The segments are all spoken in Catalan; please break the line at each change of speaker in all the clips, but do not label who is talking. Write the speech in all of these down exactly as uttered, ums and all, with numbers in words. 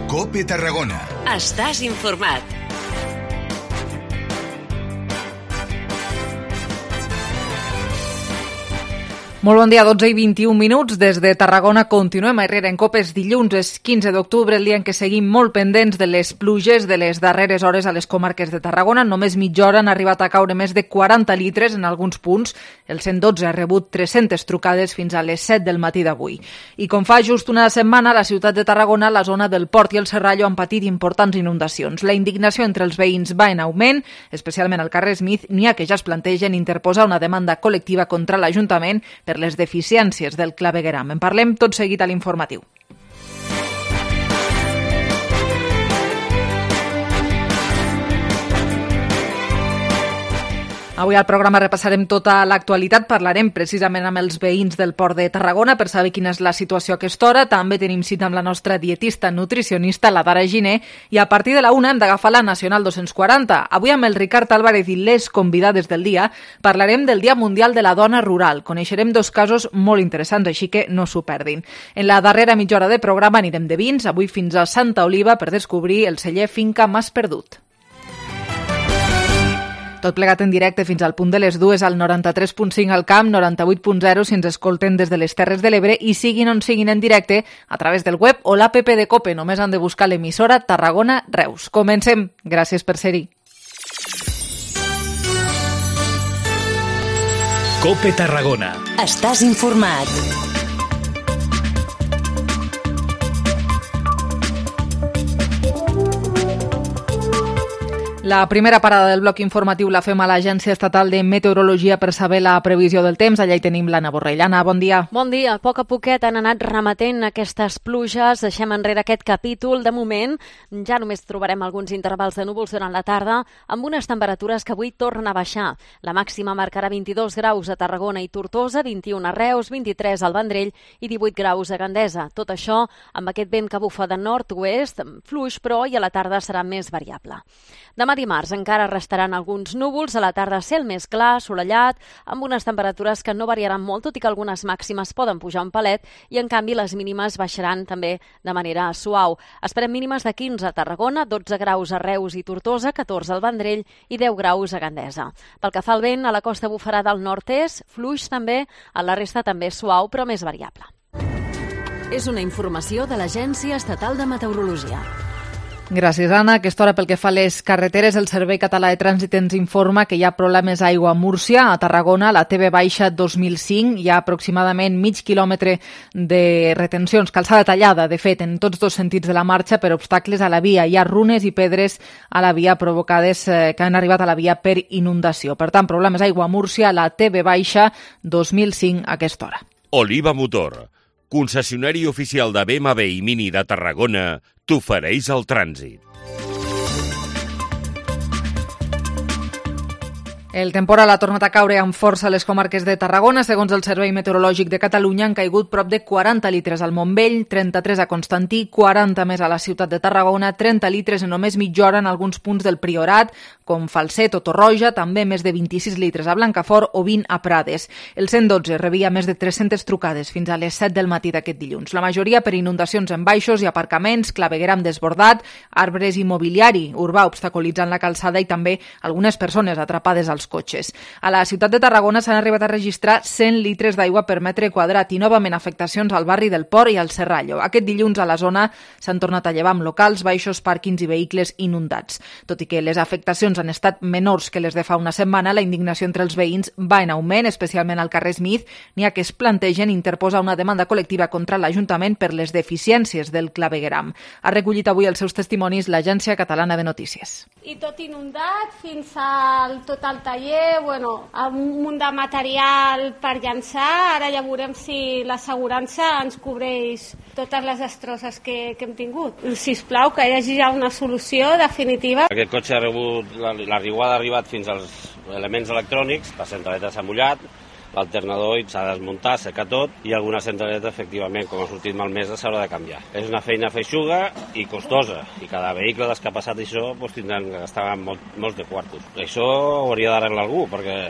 COPE Tarragona.
Estàs informat.
Molt bon dia, dotze i vint-i-un minuts. Des de Tarragona continuem a Herrera en COPE. És dilluns, és quinze d'octubre, el dia en què seguim molt pendents de les pluges de les darreres hores a les comarques de Tarragona. Només mitja hora han arribat a caure més de quaranta litres en alguns punts. El cent dotze ha rebut tres-centes trucades fins a les set del matí d'avui. I com fa just una setmana, a la ciutat de Tarragona, la zona del Port i el Serrallo han patit importants inundacions. La indignació entre els veïns va en augment, especialment al carrer Smith. N'hi ha que ja es plantegen interposar una demanda col·lectiva contra l'Ajuntament per les deficiències del clavegueram. En parlem tot seguit a l'informatiu. Avui al programa repassarem tota l'actualitat, parlarem precisament amb els veïns del Port de Tarragona per saber quina és la situació a aquesta hora. També tenim cita amb la nostra dietista nutricionista, la Dara Giner, i a partir de la una hem d'agafar la Nacional dos-cents quaranta. Avui amb el Ricard Álvarez i les convidades del dia parlarem del Dia Mundial de la Dona Rural. Coneixerem dos casos molt interessants, així que no s'ho perdin. En la darrera mitja hora de programa anirem de vins, avui fins a Santa Oliva per descobrir el celler Finca Mas Perdut. Tot plegat en directe fins al punt de les dues al noranta-tres punt cinc al Camp, noranta-vuit punt zero si ens escolten des de les Terres de l'Ebre i siguin on siguin en directe a través del web o l'app de COPE. Només han de buscar l'emissora Tarragona Reus. Comencem. Gràcies per ser-hi.
COPE Tarragona.
Estàs informat.
La primera parada del bloc informatiu la fem a l'Agència Estatal de Meteorologia per saber la previsió del temps. Allà hi tenim l'Anna Borrell. Anna, bon dia.
Bon dia. A poc a poquet han anat remetent aquestes pluges. Deixem enrere aquest capítol. De moment ja només trobarem alguns intervals de núvols durant la tarda amb unes temperatures que avui tornen a baixar. La màxima marcarà vint-i-dos graus a Tarragona i Tortosa, vint-i-un a Reus, vint-i-tres al Vendrell i divuit graus a Gandesa. Tot això amb aquest vent que bufa de nord-oest, fluix, però i a la tarda serà més variable. Demà dimarts encara restaran alguns núvols, a la tarda cel més clar, assolellat, amb unes temperatures que no variaran molt, tot i que algunes màximes poden pujar un palet i en canvi les mínimes baixaran també de manera suau. Esperem mínimes de quinze a Tarragona, dotze graus a Reus i Tortosa, catorze al Vendrell i deu graus a Gandesa. Pel que fa al vent, a la costa bufarà del nord-est, fluix també, a la resta també suau però més variable.
És una informació de l'Agència Estatal de Meteorologia.
Gràcies, Anna. A aquesta hora, pel que fa a les carreteres, el Servei Català de Trànsit ens informa que hi ha problemes d'aigua a Múrcia. A Tarragona, la T V baixa dos mil cinc, hi ha aproximadament mig quilòmetre de retencions, calçada tallada, de fet, en tots dos sentits de la marxa per obstacles a la via. Hi ha runes i pedres a la via provocades eh, que han arribat a la via per inundació. Per tant, problemes d'aigua a Múrcia, la T V baixa dos mil cinc a aquesta hora.
Oliva Motor, concessionari oficial de B M W i Mini de Tarragona, t'ofereix el trànsit.
El temporal ha tornat a caure amb força a les comarques de Tarragona. Segons el Servei Meteorològic de Catalunya, han caigut prop de quaranta litres al Montbell, trenta-tres a Constantí, quaranta més a la ciutat de Tarragona, trenta litres en només mitja hora en alguns punts del Priorat, com Falset o Torroja, també més de vint-i-sis litres a Blancafort o vint a Prades. El cent dotze rebia més de tres-centes trucades fins a les set del matí d'aquest dilluns. La majoria per inundacions en baixos i aparcaments, clavegueram desbordat, arbres i mobiliari urbà obstaculitzant la calçada i també algunes persones atrapades als cotxes. A la ciutat de Tarragona s'han arribat a registrar cent litres d'aigua per metre quadrat i novament afectacions al barri del Port i al Serrallo. Aquest dilluns a la zona s'han tornat a llevar amb locals, baixos, pàrquings i vehicles inundats. Tot i que les afectacions han estat menors que les de fa una setmana, la indignació entre els veïns va en augment, especialment al carrer Smith. N'hi ha que es plantegen interposar una demanda col·lectiva contra l'Ajuntament per les deficiències del clavegueram. Ha recollit avui els seus testimonis l'Agència Catalana de Notícies.
I tot inundat fins al tot el taller, bueno, un munt de material per llançar. Ara ja veurem si l'assegurança ens cobreix totes les destrosses que, que hem tingut. Sisplau, que hi hagi ja una solució definitiva.
Aquest cotxe ha rebut, la, la riuada ha arribat fins als elements electrònics, la centraleta s'ha mullat, l'alternador s'ha de desmuntar, secar tot, i alguna centraleta, efectivament, com ha sortit malmesa, s'haurà de canviar. És una feina feixuga i costosa, i cada vehicle des que ha passat això doncs, tindran que gastar molt, molts de quartos. Això ho hauria d'arreglar algú, perquè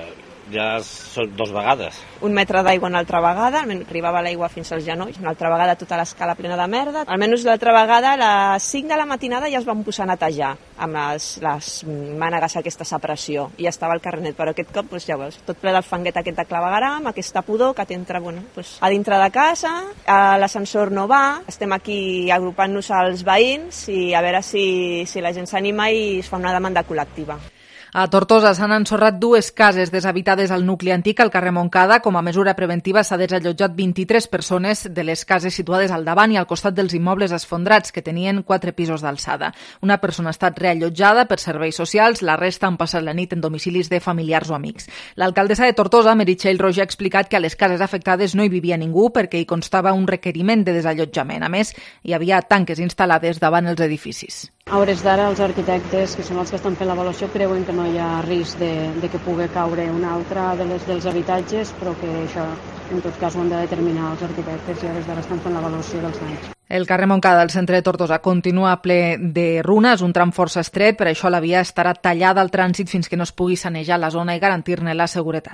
ja són dues vegades.
Un metre d'aigua una altra vegada, arribava l'aigua fins als genolls, una altra vegada tota l'escala plena de merda. Almenys l'altra vegada a les cinc de la matinada ja es van posar a netejar amb les, les mànegues aquestes a pressió i ja estava el carrer net, però aquest cop doncs, ja veus, tot ple del fanguet aquest de clavegaram, aquesta pudor que t'entra bueno, doncs, a dintre de casa, l'ascensor no va, estem aquí agrupant-nos als veïns i a veure si, si la gent s'anima i es fa una demanda col·lectiva.
A Tortosa s'han ensorrat dues cases deshabitades al nucli antic al carrer Montcada. Com a mesura preventiva s'ha desallotjat vint-i-tres persones de les cases situades al davant i al costat dels immobles esfondrats, que tenien quatre pisos d'alçada. Una persona ha estat reallotjada per serveis socials, la resta han passat la nit en domicilis de familiars o amics. L'alcaldessa de Tortosa, Meritxell Roig, ha explicat que a les cases afectades no hi vivia ningú perquè hi constava un requeriment de desallotjament. A més, hi havia tanques instal·lades davant els edificis.
A hores d'ara, els arquitectes, que són els que estan fent l'avaluació, creuen que no hi ha risc de, de que pugui caure una altra de les, dels habitatges, però que això, en tot cas, ho han de determinar els arquitectes i a hores d'ara estan fent l'avaluació dels danys.
El carrer Montcada, al centre de Tortosa, continua ple de runes, un tram força estret, per això la via estarà tallada al trànsit fins que no es pugui sanejar la zona i garantir-ne la seguretat.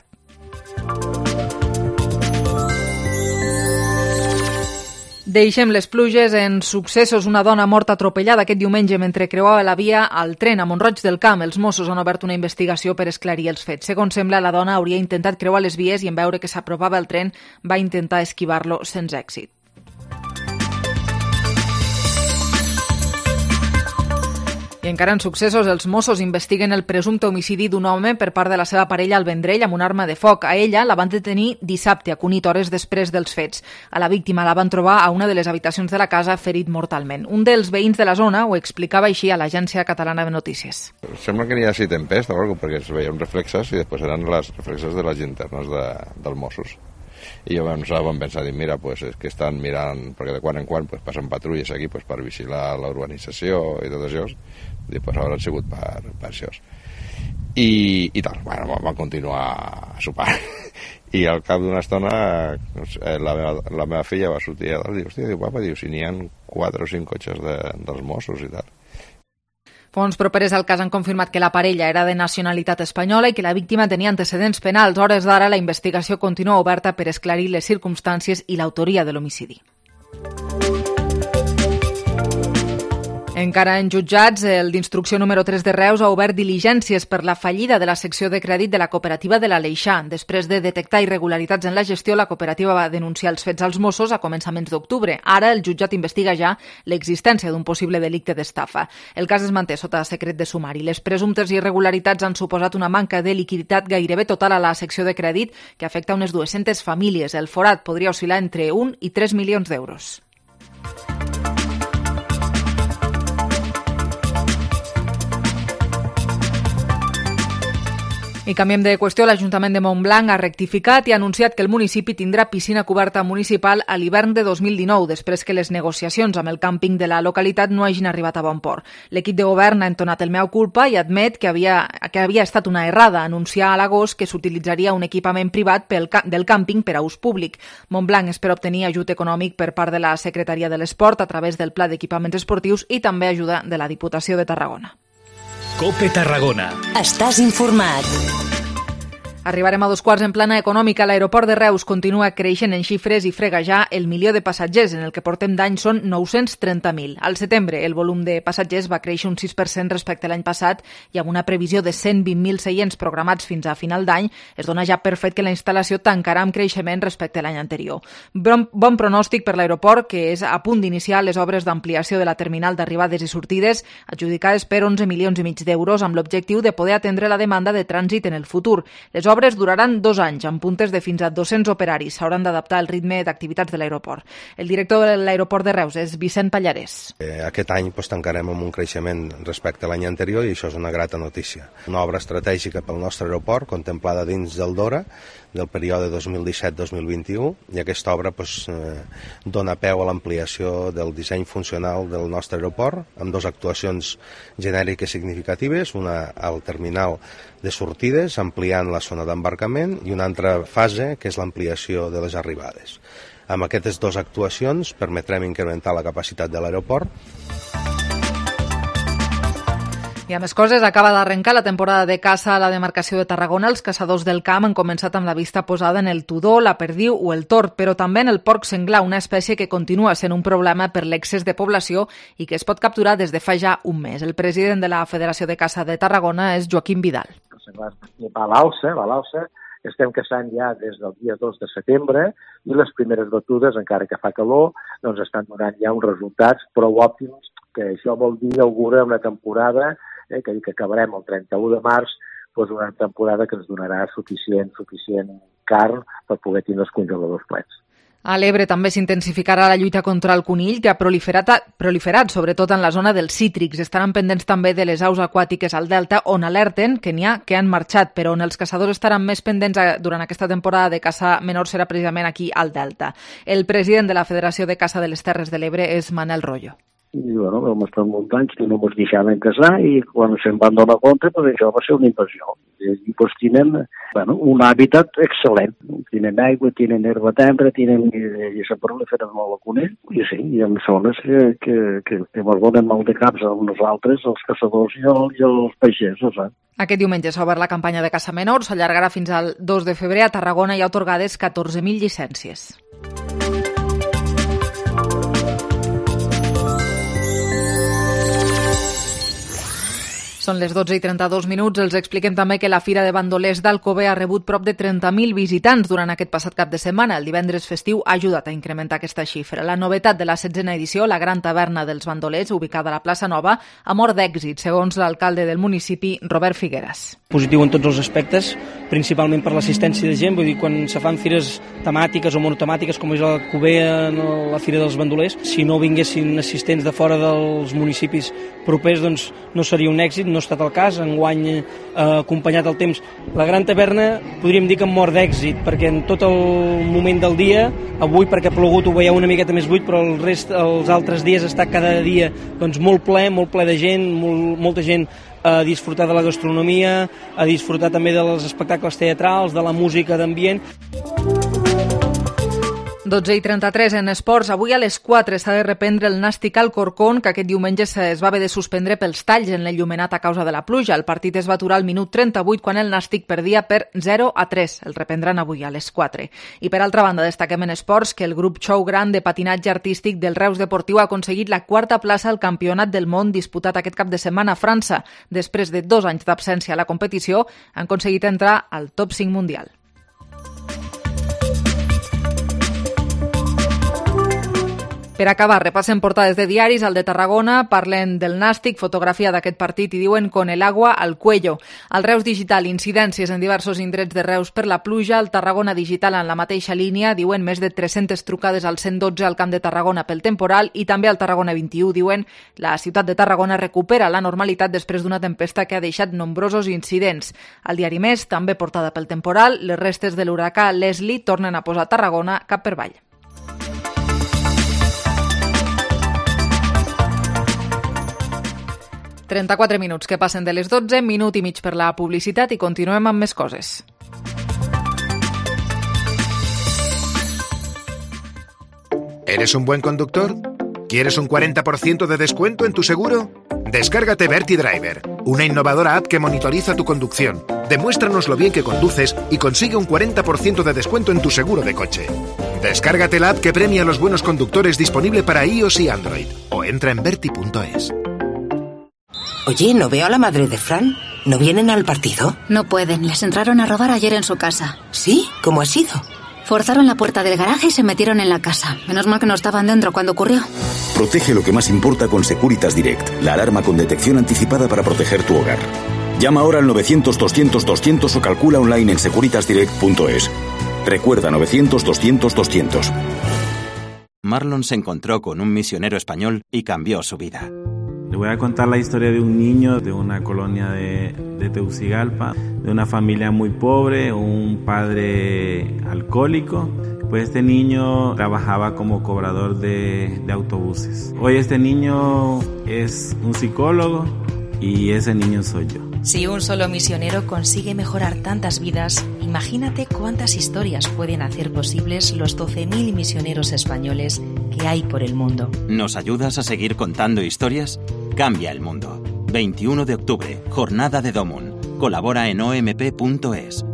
Deixem les pluges en successos. Una dona morta atropellada aquest diumenge mentre creuava la via al tren a Mont-roig del Camp. Els Mossos han obert una investigació per esclarir els fets. Segons sembla, la dona hauria intentat creuar les vies i en veure que s'apropava el tren va intentar esquivar-lo sense èxit. I encara en successos, els Mossos investiguen el presumpte homicidi d'un home per part de la seva parella al Vendrell amb una arma de foc. A ella la van detenir dissabte, a Cunit, hores després dels fets. A la víctima la van trobar a una de les habitacions de la casa ferit mortalment. Un dels veïns de la zona ho explicava així a l'Agència Catalana de Notícies.
Sembla que n'hi hagi tempesta o alguna cosa, perquè es veien reflexes i després eren les reflexes de les llanternes de, dels Mossos. I jo vam, vam pensar, dir, mira, pues, és que estan mirant, perquè de quan en quan pues, passen patrulles aquí pues, per vigilar la urbanització i tot això, i pues, hauran sigut per, per això. I, i tal, bueno, van continuar a sopar. I al cap d'una estona la meva, la meva filla va sortir a dalt i diu, hòstia, diu, papa, diu, si n'hi ha quatre o cinc cotxes de, dels Mossos i tal.
Fonts properes al cas han confirmat que la parella era de nacionalitat espanyola i que la víctima tenia antecedents penals. A hores d'ara, la investigació continua oberta per esclarir les circumstàncies i l'autoria de l'homicidi. Encara en jutjats, el d'instrucció número tres de Reus ha obert diligències per la fallida de la secció de crèdit de la cooperativa de l'Aleixar. Després de detectar irregularitats en la gestió, la cooperativa va denunciar els fets als Mossos a començaments d'octubre. Ara el jutjat investiga ja l'existència d'un possible delicte d'estafa. El cas es manté sota secret de sumari. Les presumptes irregularitats han suposat una manca de liquiditat gairebé total a la secció de crèdit que afecta unes dues-centes famílies. El forat podria oscil·lar entre un i tres milions d'euros. I canviem de qüestió. L'Ajuntament de Montblanc ha rectificat i ha anunciat que el municipi tindrà piscina coberta municipal a l'hivern de dos mil dinou, després que les negociacions amb el càmping de la localitat no hagin arribat a bon port. L'equip de govern ha entonat el mea culpa i admet que havia, que havia estat una errada anunciar a l'agost que s'utilitzaria un equipament privat pel, del càmping per a ús públic. Montblanc espera obtenir ajut econòmic per part de la Secretaria de l'Esport a través del Pla d'Equipaments Esportius i també ajuda de la Diputació de Tarragona.
Cope Tarragona.
Estàs informat.
Arribarem a dos quarts en plana econòmica. L'aeroport de Reus continua creixent en xifres i frega ja el milió de passatgers. En el que portem d'any són nou-cents trenta mil. Al setembre, el volum de passatgers va créixer un sis per cent respecte a l'any passat i amb una previsió de cent vint mil seients programats fins a final d'any, es dona ja per fet que la instal·lació tancarà amb creixement respecte a l'any anterior. Bon, bon pronòstic per l'aeroport, que és a punt d'iniciar les obres d'ampliació de la terminal d'arribades i sortides, adjudicades per onze milions i mig d'euros, amb l'objectiu de poder atendre la demanda de trànsit en el futur. Les obres duraran dos anys, amb puntes de fins a dos-cents operaris. S'hauran d'adaptar al ritme d'activitats de l'aeroport. El director de l'aeroport de Reus és Vicent Pallarès.
Eh, aquest any pues, tancarem amb un creixement respecte a l'any anterior i això és una grata notícia. Una obra estratègica pel nostre aeroport, contemplada dins del DORA, del període dos mil disset dos mil vint-i-u, i aquesta obra pues, eh, dona peu a l'ampliació del disseny funcional del nostre aeroport, amb dues actuacions genèriques significatives, una al terminal de sortides, ampliant la zona d'embarcament, i una altra fase, que és l'ampliació de les arribades. Amb aquestes dues actuacions permetrem incrementar la capacitat de l'aeroport.
I a més coses, acaba d'arrencar la temporada de caça a la demarcació de Tarragona. Els caçadors del camp han començat amb la vista posada en el tudó, la perdiu o el tord, però també en el porc senglar, una espècie que continua sent un problema per l'excés de població i que es pot capturar des de fa ja un mes. El president de la Federació de Caça de Tarragona és Joaquim Vidal.
El senglar va a l'alça, va a l'alça. Estem caçant ja des del dia dos de setembre i les primeres batudes, encara que fa calor, doncs estan donant ja uns resultats prou òptims, que això vol dir augura una temporada Eh, que, que acabarem el trenta-u de març, doncs una temporada que ens donarà suficient, suficient carn per poder tenir els congeladors plens.
A l'Ebre també s'intensificarà la lluita contra el conill, que ha proliferat, proliferat sobretot en la zona dels cítrics. Estaran pendents també de les aus aquàtiques al delta, on alerten que n'hi ha que han marxat, però on els caçadors estaran més pendents durant aquesta temporada de caça menor serà precisament aquí al delta. El president de la Federació de Caça de les Terres de l'Ebre és Manel Royo.
I, bueno, vam estar molts anys que no ens deixaven casar i quan se'n van donar compte, pues, això va ser una inversió. I pues, tenen bueno, un hàbitat excel·lent. Tenen aigua, tenen herba tendra, tenen, i se proliferen molt el conill. I sí, hi ha zones que, que, que, que ens donen mal de caps a nosaltres, els caçadors i, el, i els peixers. Eh?
Aquest diumenge s'ha obert la campanya de caça menor, s'allargarà fins al dos de febrer. A Tarragona hi ha atorgades catorze mil llicències. Són les dotze i trenta-dos minuts. Els expliquem també que la Fira de Bandolers d'Alcover ha rebut prop de trenta mil visitants durant aquest passat cap de setmana. El divendres festiu ha ajudat a incrementar aquesta xifra. La novetat de la setzena edició, la Gran Taverna dels Bandolers, ubicada a la plaça Nova, ha mort d'èxit, segons l'alcalde del municipi, Robert Figueras.
Positiu en tots els aspectes, principalment per l'assistència de gent. Vull dir, quan se fan fires temàtiques o monotemàtiques, com és l'Alcover en la Fira dels Bandolers, si no vinguessin assistents de fora dels municipis propers, doncs no seria un èxit. No ha estat el cas, enguany eh, acompanyat el temps. La Gran Taverna podríem dir que mort d'èxit, perquè en tot el moment del dia, avui perquè ha plogut ho veieu una miqueta més buit, però el rest, els altres dies està cada dia doncs, molt ple, molt ple de gent, molt, molta gent a disfrutar de la gastronomia, a disfrutar també dels espectacles teatrals, de la música d'ambient.
dotze i trenta-tres en esports. Avui a les quatre s'ha de reprendre el Nàstic Alcorcón, que aquest diumenge es va haver de suspendre pels talls en l'enllumenat a causa de la pluja. El partit es va aturar al minut trenta-vuit quan el Nàstic perdia per zero a tres. El reprendran avui a les quatre. I per altra banda, destaquem en esports que el grup Xou Gran de patinatge artístic del Reus Deportiu ha aconseguit la quarta plaça al Campionat del Món disputat aquest cap de setmana a França. Després de dos anys d'absència a la competició, han aconseguit entrar al top cinc mundial. Per acabar, repassen portades de diaris. Al de Tarragona parlen del Nàstic, fotografia d'aquest partit i diuen con el agua al cuello. Al Reus Digital, incidències en diversos indrets de Reus per la pluja. Al Tarragona Digital, en la mateixa línia, diuen més de tres-centes trucades al cent dotze al Camp de Tarragona pel temporal i també al Tarragona vint-i-u diuen la ciutat de Tarragona recupera la normalitat després d'una tempesta que ha deixat nombrosos incidents. Al diari Més, també portada pel temporal, les restes de l'huracà Leslie tornen a posar Tarragona cap per avall. trenta-quatre minuts que passen de les dotze, minut i mig per la publicitat i continuem amb més coses.
¿Eres un buen conductor? ¿Quieres un cuarenta por ciento de descuento en tu seguro? Descárgate Verti Driver, una innovadora app que monitoriza tu conducción. Demuéstranos lo bien que conduces y consigue un cuarenta por ciento de descuento en tu seguro de coche. Descárgate la app que premia a los buenos conductores, disponible para iOS y Android. O entra en verti punto es.
Oye, ¿no veo a la madre de Fran? ¿No vienen al partido?
No pueden, les entraron a robar ayer en su casa.
¿Sí? ¿Cómo ha sido?
Forzaron la puerta del garaje y se metieron en la casa. Menos mal que no estaban dentro cuando ocurrió.
Protege lo que más importa con Securitas Direct, la alarma con detección anticipada para proteger tu hogar. Llama ahora al novecientos doscientos doscientos o calcula online en securitas direct punto es. Recuerda novecientos doscientos doscientos.
Marlon se encontró con un misionero español y cambió su vida.
Le voy a contar la historia de un niño de una colonia de, de Tegucigalpa, de una familia muy pobre, un padre alcohólico. Pues este niño trabajaba como cobrador de, de autobuses. Hoy este niño es un psicólogo y ese niño soy yo.
Si un solo misionero consigue mejorar tantas vidas, imagínate cuántas historias pueden hacer posibles los doce mil misioneros españoles que hay por el mundo.
¿Nos ayudas a seguir contando historias? Cambia el mundo. veintiuno de octubre, Jornada de Domun. Colabora en o m p punto es.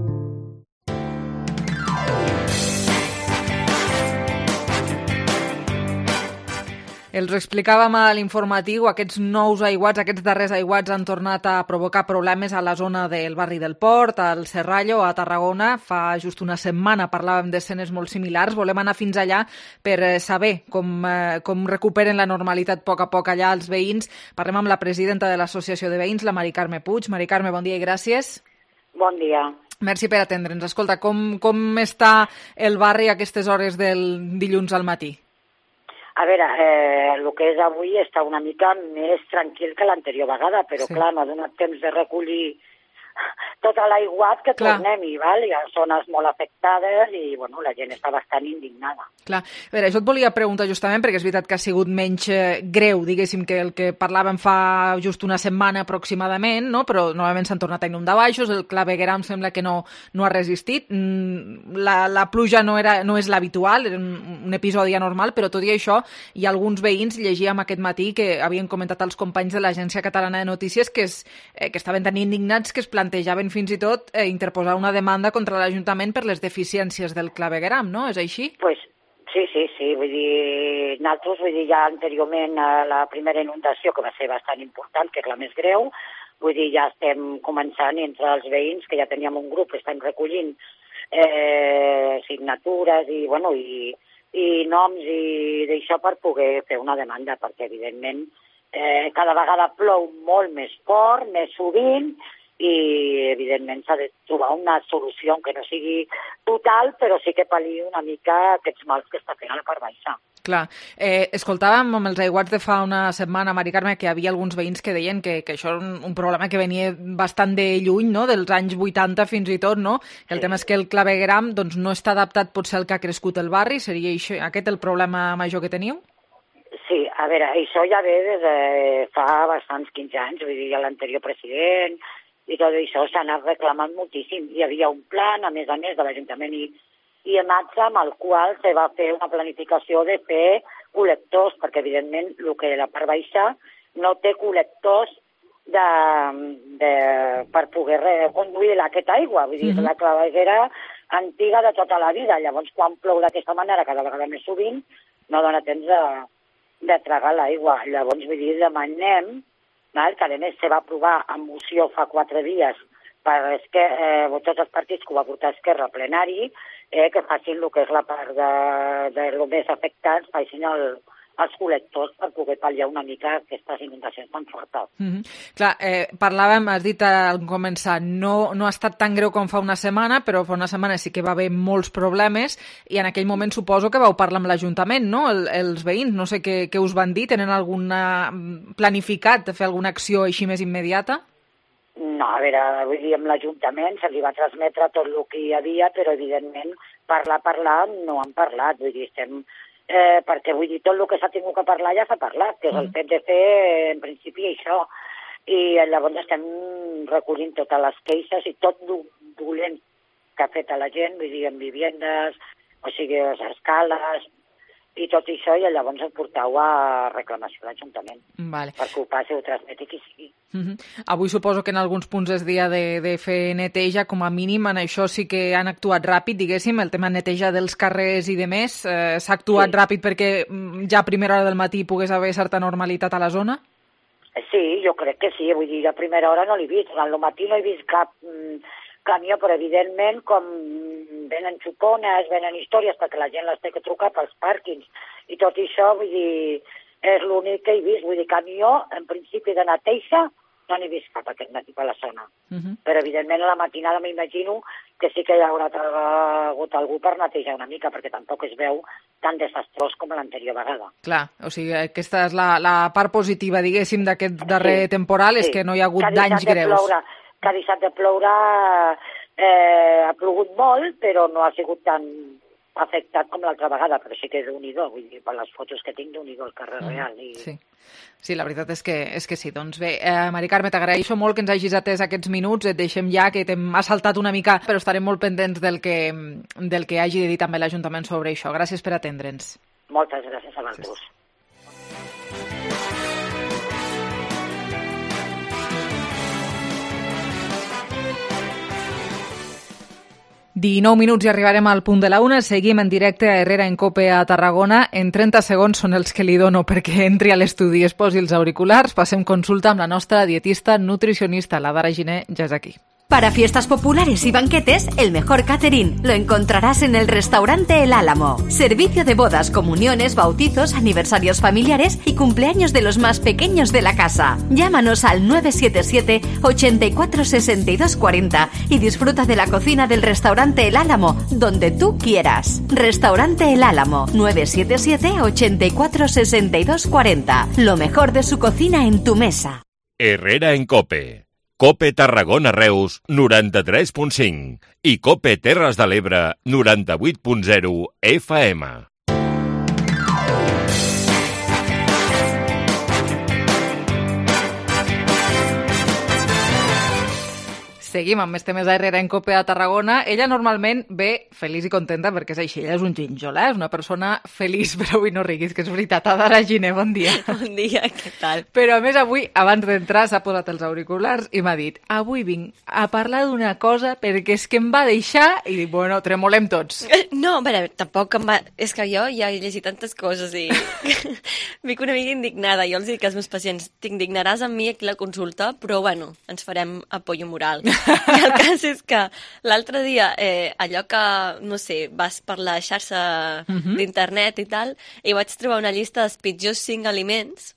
Els explicàvem a l'informatiu, aquests nous aiguats, aquests darrers aiguats han tornat a provocar problemes a la zona del barri del Port, al Serrallo, a Tarragona. Fa just una setmana parlàvem d'escenes molt similars. Volem anar fins allà per saber com, eh, com recuperen la normalitat a poc a poc allà els veïns. Parlem amb la presidenta de l'Associació de Veïns, la Mari Carme Puig. Mari Carme, bon dia i gràcies.
Bon dia.
Merci per atendre'ns. Escolta, com, com està el barri a aquestes hores del dilluns al matí?
A veure, eh, el que és avui està una mica més tranquil que l'anterior vegada, però sí. Clar, m'ha donat temps de recollir tota l'aiguat que
Clar.
tornem-hi, val? Hi ha zones molt afectades i bueno, la gent està bastant indignada.
Clar. A veure, això et volia preguntar justament perquè és veritat que ha sigut menys eh, greu, diguéssim, que el que parlàvem fa just una setmana aproximadament, no? Però novament s'han tornat a inundar baixos, el clavegueram sembla que no, no ha resistit, la, la pluja no, era, no és l'habitual, era un, un episodi anormal, però tot i això hi ha alguns veïns, llegíem aquest matí, que havien comentat als companys de l'Agència Catalana de Notícies que, es, eh, que estaven tan indignats que es plantejaven fins i tot eh, interposar una demanda contra l'Ajuntament per les deficiències del clavegueram, no? És així?
Pues, sí, sí, sí. Vull dir, nosaltres, vull dir, ja anteriorment a la primera inundació, que va ser bastant important, que és la més greu, vull dir, ja estem començant entre els veïns, que ja teníem un grup que estem recollint eh, signatures i, bueno, i, i noms i d'això per poder fer una demanda, perquè, evidentment, eh, cada vegada plou molt més fort, més sovint, i evidentment s'ha de trobar una solució que no sigui total, però sí que pal·li una mica aquests mals que està fent a la part baixa.
Clar. Eh, escoltàvem amb els aiguats de fa una setmana, Mari Carme, que hi havia alguns veïns que deien que, que això és un, un problema que venia bastant de lluny, no? Dels anys vuitanta fins i tot, no? Que el sí. tema és que el clavegueram doncs, no està adaptat potser al que ha crescut el barri. Seria això, aquest el problema major que teniu?
Sí, a veure, això ja ve des de fa bastants quinze anys, vull dir, l'anterior president i tot això s'ha anat reclamant moltíssim. Hi havia un plan, a més a més, de l'Ajuntament i, i EMATSA, amb el qual se va fer una planificació de fer col·lectors, perquè, evidentment, el que la part baixa no té col·lectors de, de, per poder conduir aquesta aigua. Vull dir, uh-huh. la claveguera antiga de tota la vida. Llavors, quan plou d'aquesta manera, cada vegada més sovint, no dona temps de, de tragar l'aigua. Llavors, vull dir, demanem val? Que a més se va aprovar en moció fa quatre dies per eh, tots els partits que ho va portar Esquerra al plenari, eh, que facin el que és la part de, de lo més afectats, facin el, els col·lectors per poder pal·liar una mica aquestes inundacions tan fortes.
Mm-hmm. Clar, eh, parlàvem, has dit al començar, no, no ha estat tan greu com fa una setmana, però fa una setmana sí que va haver molts problemes i en aquell moment suposo que vau parlar amb l'Ajuntament, no? El, els veïns, no sé què, què us van dir, tenen alguna planificat de fer alguna acció així més immediata?
No, a veure, vull dir, amb l'Ajuntament se li va transmetre tot el que hi havia, però evidentment parlar, parlar no han parlat, vull dir, estem... Eh, perquè vull dir, tot el que s'ha tingut que parlar ja s'ha parlat, que és el fet de fer, en principi, això. I llavors estem recollint totes les queixes i tot dolent que ha fet a la gent, vull dir, en viviendes, o sigui, les escales, i tot això, i llavors el portau a reclamació a l'Ajuntament.
Vale.
Perquè ho passi, ho transmeti qui sigui.
Mm-hmm. Avui suposo que en alguns punts és dia de, de fer neteja, com a mínim en això sí que han actuat ràpid, diguéssim, el tema neteja dels carrers i de més. Eh, s'ha actuat sí. ràpid perquè ja a primera hora del matí pogués haver certa normalitat a la zona?
Sí, jo crec que sí, vull dir, a primera hora no l'he vist, al matí no he vist cap mm, camió, però evidentment com venen xupones, venen històries perquè la gent les té que trucar pels pàrquings i tot això, vull dir, és l'únic que he vist, vull dir, camió, en principi de neteja, no n'he vist cap aquest matí per la zona. Uh-huh. Però evidentment a la matinada m'imagino que sí que hi haurà hagut algú per netejar una mica, perquè tampoc es veu tan desastrós com l'anterior vegada.
Clar, o sigui, aquesta és la, la part positiva, diguéssim, d'aquest darrer sí. temporal, és sí. que no hi ha hagut danys greus.
Ploure, que ha deixat de ploure, eh, ha plogut molt, però no ha sigut tan afectat com l'altra vegada, però sí que és d'un-i-do, vull dir, per les fotos que tinc d'un-i-do al carrer mm. real. I...
Sí. Sí, la veritat és que, és que sí. Doncs bé, eh, Mari Carme, t'agraeixo molt que ens hagis atès aquests minuts, et deixem ja, que t'hem assaltat una mica, però estarem molt pendents del que, del que hagi de dir també l'Ajuntament sobre això. Gràcies per atendre'ns.
Moltes gràcies a vosaltres.
dinou minuts i arribarem al punt de la una. Seguim en directe a Herrera en Cope a Tarragona. En trenta segons són els que li dono perquè entri a l'estudi i es posi els auriculars. Passem consulta amb la nostra dietista nutricionista, la Dara Giner, ja és aquí.
Para fiestas populares y banquetes, el mejor catering lo encontrarás en el restaurante El Álamo. Servicio de bodas, comuniones, bautizos, aniversarios familiares y cumpleaños de los más pequeños de la casa. Llámanos al nueve siete siete, ochenta y cuatro, sesenta y dos cuarenta y disfruta de la cocina del restaurante El Álamo, donde tú quieras. Restaurante El Álamo, nueve siete siete, ochenta y cuatro, sesenta y dos cuarenta. Lo mejor de su cocina en tu mesa.
Herrera en Cope. Cope Tarragona Reus, noranta-tres punt cinc i Cope Terres de l'Ebre, noranta-vuit punt zero F M.
Seguim amb més temes a Herrera en Cope a Tarragona. Ella normalment ve feliç i contenta perquè és així. Ella és un gínjol, eh? És una persona feliç, però avui no riguis, que és veritat. Adara Giner, bon dia.
Bon dia, què tal?
Però a més avui, abans d'entrar, s'ha posat els auriculars i m'ha dit avui vinc a parlar d'una cosa perquè és que em va deixar i dic, bueno, tremolem tots.
No, a veure, tampoc em va... És que jo ja he llegit tantes coses i vinc una mica indignada. Jo els dic als meus pacients, t'indignaràs amb mi aquí a la consulta, però bueno, ens farem apoyo moral. I el cas és que l'altre dia, eh, allò que, no sé, vas per la xarxa uh-huh. d'internet i tal, i vaig trobar una llista dels pitjors cinc aliments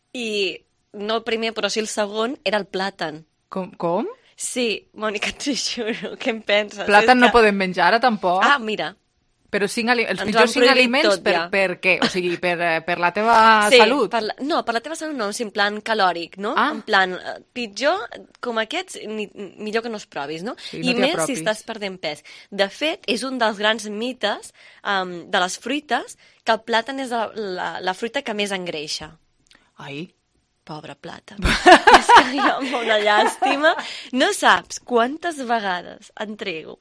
i no el primer, però sí el segon, era el plàtan.
Com? com?
Sí, Mònica, t'ho juro, què em penses?
Plàtan
que...
no podem menjar ara, tampoc?
Ah, mira.
Però cinc ali... els pitjors cinc aliments tot, per, ja. per què? O sigui, per, per la teva
sí,
salut?
Per la... No, per la teva salut no, en plan calòric, no?
Ah.
En plan, pitjor com aquests, ni, millor que no els provis, no?
Sí, no
I més
apropis.
si estàs perdent pes. De fet, és un dels grans mites um, de les fruites que el plàtan és la, la, la fruita que més engreixa.
Ai.
Pobre plàtan. És que jo amb una llàstima. No saps quantes vegades entrego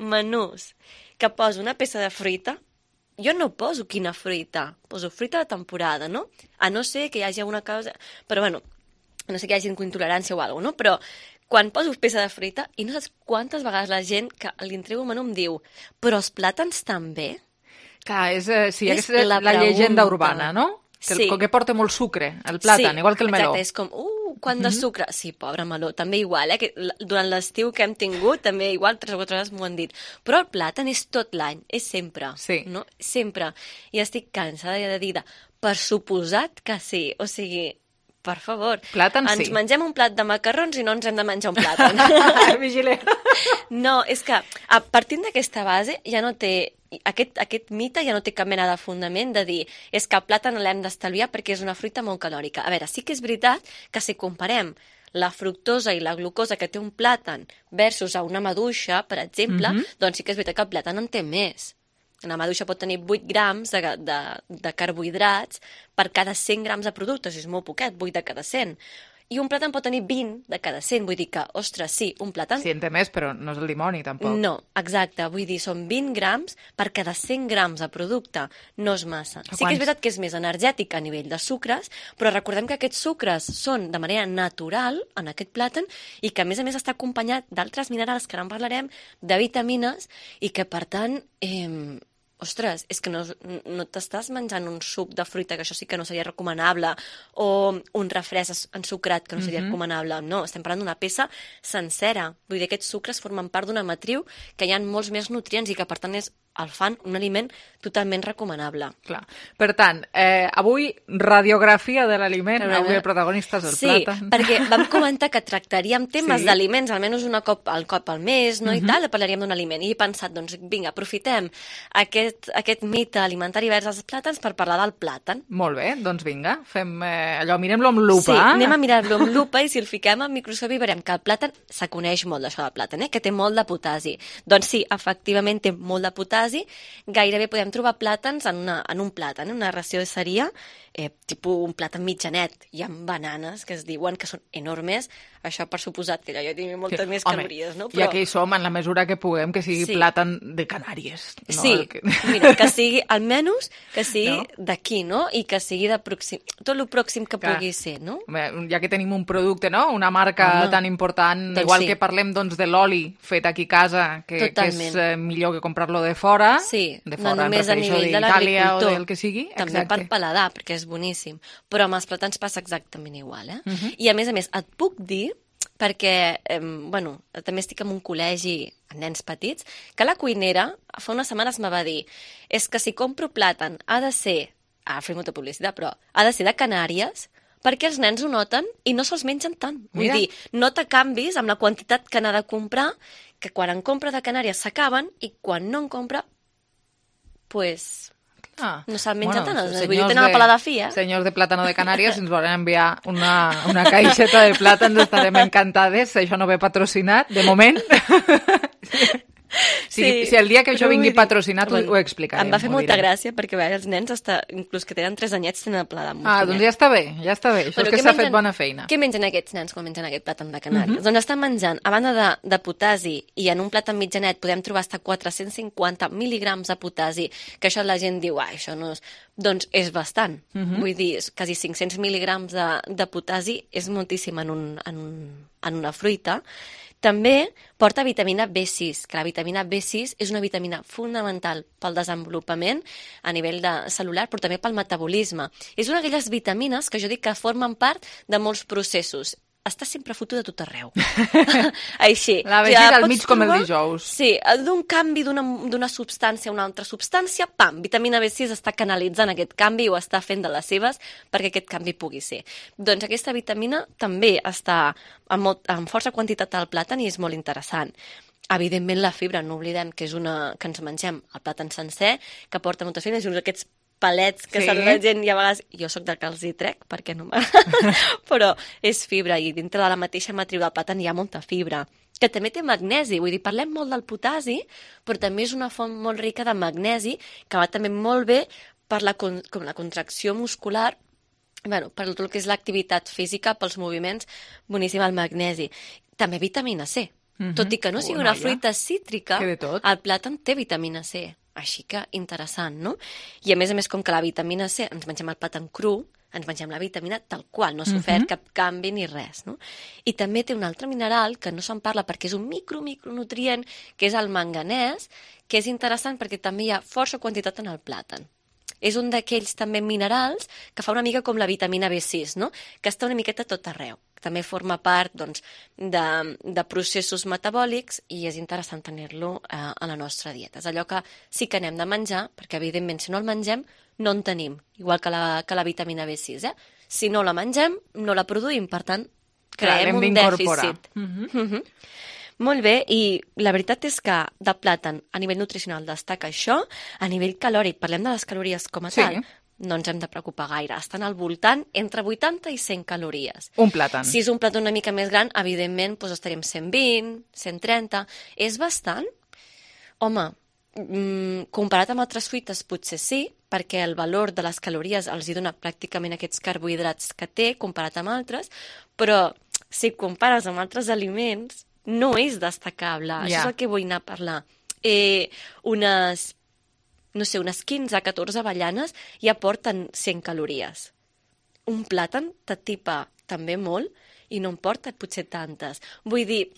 menús que poso una peça de fruita, jo no poso quina fruita, poso fruita de temporada, no? A no ser que hi hagi alguna cosa... Però, bueno, a no sé que hi hagi intolerància o alguna cosa, no? Però quan poso peça de fruita, i no saps quantes vegades la gent que li entrego un menú em diu però els plàtans també?
Clar, és, eh, sí,
és
és la, la llegenda urbana, no? Que,
sí.
el, que porta molt sucre, el plàtan,
sí,
igual que el meló.
Exacte, és com, uh, quant de sucre. Mm-hmm. Sí, pobre meló, també igual, eh? Que durant l'estiu que hem tingut, també igual, tres o quatre vegades m'ho han dit. Però el plàtan és tot l'any, és sempre.
Sí.
No? Sempre. I estic cansada de dir, per suposat que sí. O sigui, per favor.
Plàtan,
ens
sí.
mengem un plat de macarrons i no ens hem de menjar un plàtan.
Vigileu.
No, és que a partir d'aquesta base ja no té... Aquest, aquest mite ja no té cap mena de fundament de dir és que el plàtan l'hem d'estalviar perquè és una fruita molt calòrica. A veure, sí que és veritat que si comparem la fructosa i la glucosa que té un plàtan versus a una maduixa, per exemple, mm-hmm. doncs sí que és veritat que el plàtan en té més. Una maduixa pot tenir vuit grams de, de, de carbohidrats per cada cent grams de productes, és molt poquet, vuit de cada cent. I un plàtan pot tenir vint de cada cent, vull dir que, ostres, sí, un plàtan...
Sí, en té més, però no és el dimoni, tampoc.
No, exacte, vull dir, són vint grams per cada cent grams de producte, no és massa. Sí que és veritat que és més energètic a nivell de sucres, però recordem que aquests sucres són de manera natural en aquest plàtan i que, a més a més, està acompanyat d'altres minerals que ara en parlarem, de vitamines, i que, per tant... Eh, ostres, és que no, no t'estàs menjant un suc de fruita, que això sí que no seria recomanable, o un refresc ensucrat, que no seria mm-hmm. recomanable. No, estem parlant d'una peça sencera. Vull dir, aquests sucres formen part d'una matriu que hi ha molts més nutrients i que, per tant, és el fan un aliment totalment recomanable.
Clar. Per tant, eh, avui radiografia de l'aliment, Però, avui el protagonista és el
sí,
plàtan.
Sí, perquè vam comentar que tractaríem temes
sí.
d'aliments almenys una cop al cop al mes, no? Uh-huh. I tal, parlaríem d'un aliment. I he pensat, doncs, vinga, aprofitem aquest, aquest mite alimentari vers els plàtans per parlar del plàtan.
Molt bé, doncs vinga, fem eh, allò, mirem-lo amb lupa.
Sí, anem a mirar-lo amb lupa i si el fiquem al microscopi veurem que el plàtan, se coneix molt d'això del plàtan, eh? Que té molt de potassi. Doncs sí, efectivament té molt de potassi, potassi, gairebé podem trobar plàtans en, una, en un plàtan. Una ració seria eh, tipus un plàtan mitjanet. Hi ha bananes que es diuen que són enormes. Això per suposat que allò ja tingui moltes sí. més
Home,
calories, no?
Però... ja que hi som, en la mesura que puguem, que sigui sí. plàtan de Canàries. No?
Sí, que... mira, que sigui, almenys, que sigui no? d'aquí, no? I que sigui de pròxim, tot el pròxim que Clar. pugui ser, no?
Home, ja que tenim un producte, no? Una marca Home. tan important, doncs igual sí. que parlem doncs, de l'oli fet aquí a casa, que, que és eh, millor que comprar-lo de fora,
sí.
de fora,
no només a nivell de l'agricultor,
o del que sigui.
També
Exacte.
per paladar, perquè és boníssim. Però amb els plàtans passa exactament igual, eh?
Uh-huh.
I a més a més, et puc dir perquè, eh, bueno, també estic en un col·legi amb nens petits, que la cuinera fa unes setmanes me va dir és que si compro plàtan ha de ser, ah, fer molta publicitat, però ha de ser de Canàries, perquè els nens ho noten i no se'ls mengen tant. Vull
Mira.
dir, nota canvis amb la quantitat que n'ha de comprar, que quan en compra de Canàries s'acaben i quan no en compra, pues...
Ah,
no se'l menja
bueno,
tant, vull dir, tenen la paladar fi, eh?
Senyors de Plàtano de Canàries, si ens volen enviar una, una caixeta de plàtans, estarem encantades. Això no ve patrocinat, de moment. Si, sí, si el dia que això vingui patrocinat bueno, ho, ho explicarem.
Em va fer molta gràcia perquè veure, els nens, hasta, inclús que tenen tres anyets, tenen el paladar molt
Ah, doncs ja està bé, ja està bé. Això Però és que s'ha fet bona feina.
Què mengen aquests nens quan mengen aquest plàtan de Canàries?
Uh-huh.
Doncs estan menjant, a banda de, de potassi, i en un plàtan mitjanet podem trobar fins a quatre-cents cinquanta mil·ligrams de potassi, que això la gent diu, ah, això no és... Doncs és bastant. Uh-huh. Vull dir, quasi cinc-cents mil·ligrams de, de potassi és moltíssim en, un, en, un, en una fruita. També porta vitamina B sis, que la vitamina B sis és una vitamina fonamental pel desenvolupament a nivell de celular, però també pel metabolisme. És una d'aquelles vitamines que jo dic que formen part de molts processos. Està sempre fotuda a tot arreu. Així.
La B sis ja al mig trobar, com el dijous.
Sí, d'un canvi d'una substància a una altra substància, pam, vitamina B sis està canalitzant aquest canvi o està fent de les seves perquè aquest canvi pugui ser. Doncs aquesta vitamina també està en, molt, en força quantitat al plàtan i és molt interessant. Evidentment la fibra, no oblidem que és una que ens mengem el plàtan sencer, que porta moltes fibres, i uns d'aquests palets que sí. Sap la gent i a vegades... Jo sóc del que els hi trec, perquè no m'agrada, però és fibra i dintre de la mateixa matriu del plàtan hi ha molta fibra, que també té magnesi, vull dir, parlem molt del potassi, però també és una font molt rica de magnesi, que va també molt bé per la, con com la contracció muscular, bueno, per tot el que és l'activitat física, pels moviments, boníssim el magnesi. També vitamina C, mm-hmm. tot i que no sigui una fruita cítrica, el plàtan té vitamina C. Així que interessant, no? I a més a més, com que la vitamina C, ens mengem el plàtan cru, ens mengem la vitamina tal qual, no s'ha ofert uh-huh. cap canvi ni res, no? I també té un altre mineral que no se'n parla perquè és un micro-micronutrient, que és el manganès, que és interessant perquè també hi ha força quantitat en el plàtan. És un d'aquells també minerals que fa una mica com la vitamina B sis, no? Que està una miqueta tot arreu. També forma part doncs, de, de processos metabòlics i és interessant tenir-lo eh, a la nostra dieta. És allò que sí que anem de menjar, perquè evidentment si no el mengem no en tenim, igual que la, que la vitamina B sis. Eh? Si no la mengem, no la produïm, per tant, creem un dèficit. Uh-huh. Uh-huh. Molt bé, i la veritat és que de plàtan a nivell nutricional destaca això, a nivell calòric, parlem de les calories com a sí. tal, no ens hem de preocupar gaire. Estan al voltant entre vuitanta i cent calories.
Un plàtan.
Si és un plàtan una mica més gran, evidentment doncs estaríem cent vint, cent trenta. És bastant? Home, mmm, comparat amb altres fruites potser sí, perquè el valor de les calories els hi dona pràcticament aquests carbohidrats que té, comparat amb altres, però si compares amb altres aliments, no és destacable. Ja. Això és el que vull anar a parlar. Eh, unes... no sé, unes quinze a catorze avellanes ja porten cent calories. Un plàtan t'atipa també molt i no en porta potser tantes. Vull dir,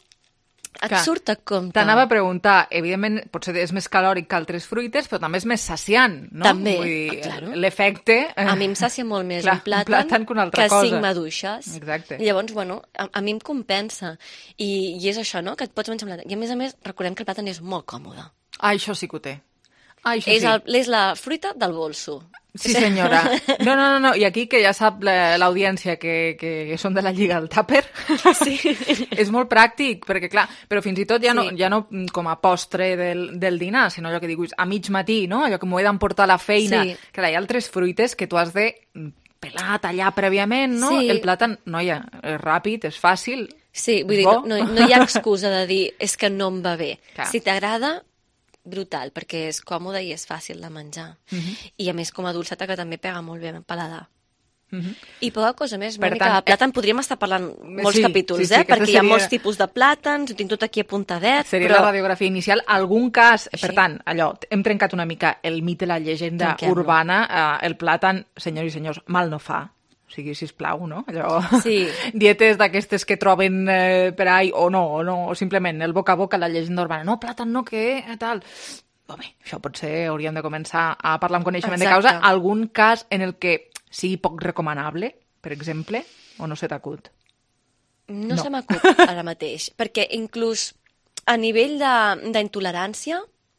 et Clar, surt a compte.
T'anava a preguntar, evidentment, potser és més calòric que altres fruites, però també és més saciant, no?
També,
Vull dir,
claro.
L'efecte...
A mi em sacia molt més
Clar,
un plàtan,
un plàtan que, una altra
que
cosa.
cinc maduixes.
Exacte.
Llavors, bueno, a, a mi em compensa. I, I és això, no?, que et pots menjar un plàtan. I a més a més, recordem que el plàtan és molt còmode.
Ah, això sí que ho té. Ah, això
és,
sí.
el, és la fruita del bolso.
Sí, senyora. No, no, no, no. I aquí, que ja sap l'audiència que, que són de la Lliga del Tàper,
sí.
és molt pràctic, perquè clar, però fins i tot ja, sí. no, ja no com a postre del, del dinar, sinó allò que dius a mig matí, no? Allò que m'ho he d'emportar a la feina. Sí. Clar, hi ha altres fruites que tu has de pelar, tallar prèviament, no? Sí. El plàtan, noia, és ràpid, és fàcil.
Sí, vull dir, no, no hi ha excusa de dir és que no em va bé. Clar. Si t'agrada, brutal, perquè és còmode i és fàcil de menjar. Uh-huh. I a més com a dolçata que també pega molt bé en paladar. Uh-huh. I poca cosa més, una mica de plàtan, podríem estar parlant molts sí, capítols, sí, sí, eh? perquè seria... hi ha molts tipus de plàtans, ho tinc tot aquí apuntadet.
Seria però... la radiografia inicial. Algun cas, sí. Per tant, allò, hem trencat una mica el mite, la llegenda Trenquem, urbana, no? eh, el plàtan, senyors i senyors, mal no fa. O sigui, sisplau, no? Allò... Sí. Dietes d'aquestes que troben eh, per ahí, o no, o no, o simplement el boca a boca, la llegenda urbana. No, plàtan no, què? Tal... Home, això potser hauríem de començar a parlar amb coneixement Exacte. de causa. Algun cas en el que sigui poc recomanable, per exemple, o no se t'acut?
No, no. se m'acut ara mateix, perquè inclús a nivell d'intolerància,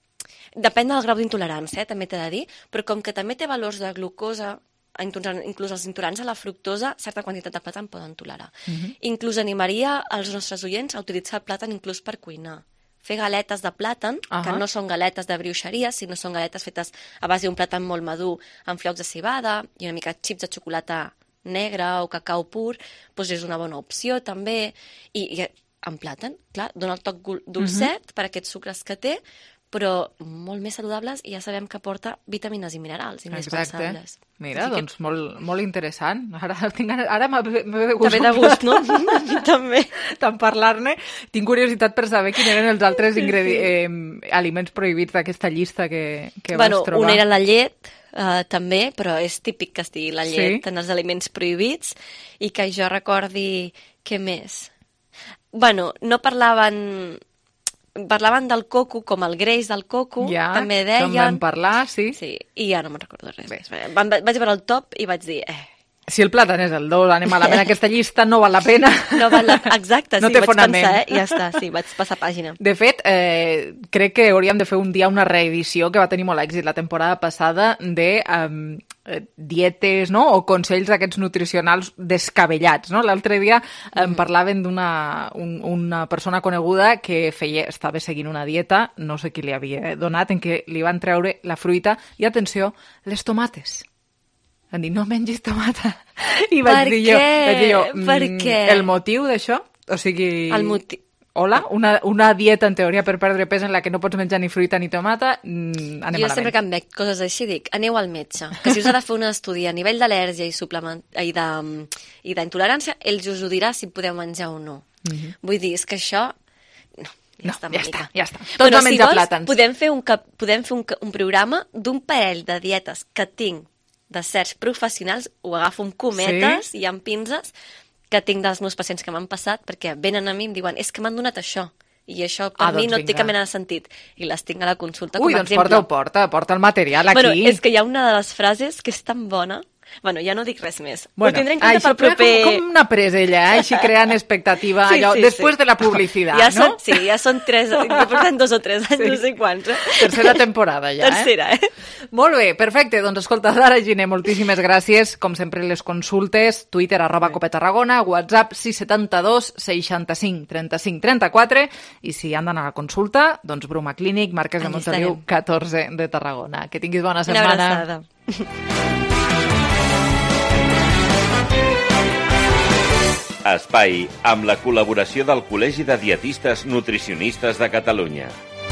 depèn del grau d'intolerància, eh, també t'he de dir, però com que també té valors de glucosa, inclús els intolerants a la fructosa, certa quantitat de plàtan poden tolerar. Uh-huh. Inclús animaria els nostres oients a utilitzar el plàtan inclús per cuinar. Fer galetes de plàtan, uh-huh. que no són galetes de brioixeria, sinó són galetes fetes a base d'un plàtan molt madur amb flocs de cibada i una mica xips de xocolata negra o cacau pur, doncs és una bona opció també. I, i amb plàtan, clar, dona el toc dolcet uh-huh. per aquests sucres que té, però molt més saludables i ja sabem que porta vitamines i minerals indispensables.
Mira,
Així
doncs
que...
molt, molt interessant. Ara, tinc, ara m'ha de gust.
També de gust, no? També.
Tant parlar-ne. Tinc curiositat per saber quins eren els altres ingredi... eh, aliments prohibits d'aquesta llista que, que
bueno,
vas trobar.
Un era la llet, uh, també, però és típic que estigui la llet
sí?
en els aliments prohibits i que jo recordi què més. Bueno, no parlaven... Parlaven del coco com el greix del coco,
ja,
també deien...
Ja, vam parlar, sí.
Sí, i ja no me'n recordo res més. Vaig veure el top i vaig dir... Eh.
Si el plàtan és el dos, anem malament, aquesta llista no val la pena.
No val la... Exacte,
no
sí,
té
vaig
fonament.
pensar, eh? I ja està, sí, vaig passar pàgina.
De fet, eh, crec que hauríem de fer un dia una reedició que va tenir molt èxit la temporada passada de um, dietes, no?, o consells d'aquests nutricionals descabellats, no? L'altre dia em mm. parlaven d'una un, una persona coneguda que feia, estava seguint una dieta, no sé qui li havia donat, en què li van treure la fruita i, atenció, les tomates. Van dir, no mengis tomata. I vaig
per
dir jo,
què?
vaig dir jo
per
mm,
què?
El motiu d'això? O sigui...
El motiu...
Hola? Una, una dieta, en teoria, per perdre pes en la que no pots menjar ni fruita ni tomata, mm, anem
jo
malament.
sempre que em veig coses així dic, aneu al metge, que si us ha de fer un estudi a nivell d'al·lèrgia i, suplement... i, de... i d'intolerància, ells us ho dirà si podeu menjar o no. Mm-hmm. Vull dir, és que això... No, ja,
no,
està,
ja està, ja està. Tots
bueno,
a menjar
si vols,
plàtans.
Podem fer un, cap... podem fer un, un programa d'un parell de dietes que tinc de certs professionals, ho agafo amb cometes sí? i amb pinces, que tinc dels meus pacients que m'han passat, perquè venen a mi i em diuen, és que m'han donat això, i això per ah, mi doncs no té cap mena de sentit, i les tinc a la consulta
Ui,
com a
doncs
exemple.
porta-ho, porta, porta el material aquí.
Bueno, és que hi ha una de les frases que és tan bona. Bueno, ja no dic res més.
Bueno,
ho tindré en compte pel proper...
Com, com n'ha pres ella, eh? Així creant expectativa,
sí,
allò,
sí,
després
sí.
de la publicitat,
ja
no?
Són, sí, ja són tres, ja porten dos o tres anys, sí. no sé quants. Eh?
Tercera temporada ja,
Tercera, eh?
eh? Molt bé, perfecte. Doncs escolta, Sara Giner, moltíssimes gràcies. Com sempre, les consultes, Twitter, arroba Cope Tarragona, WhatsApp sis set dos seixanta-cinc trenta-cinc trenta-quatre, i si han d'anar a la consulta, doncs Bruma Clínic, Marquès de Montoliu, catorze de Tarragona. Que tinguis bona setmana.
Una abraçada.
Espai amb la col·laboració del Col·legi de Dietistes Nutricionistes de Catalunya.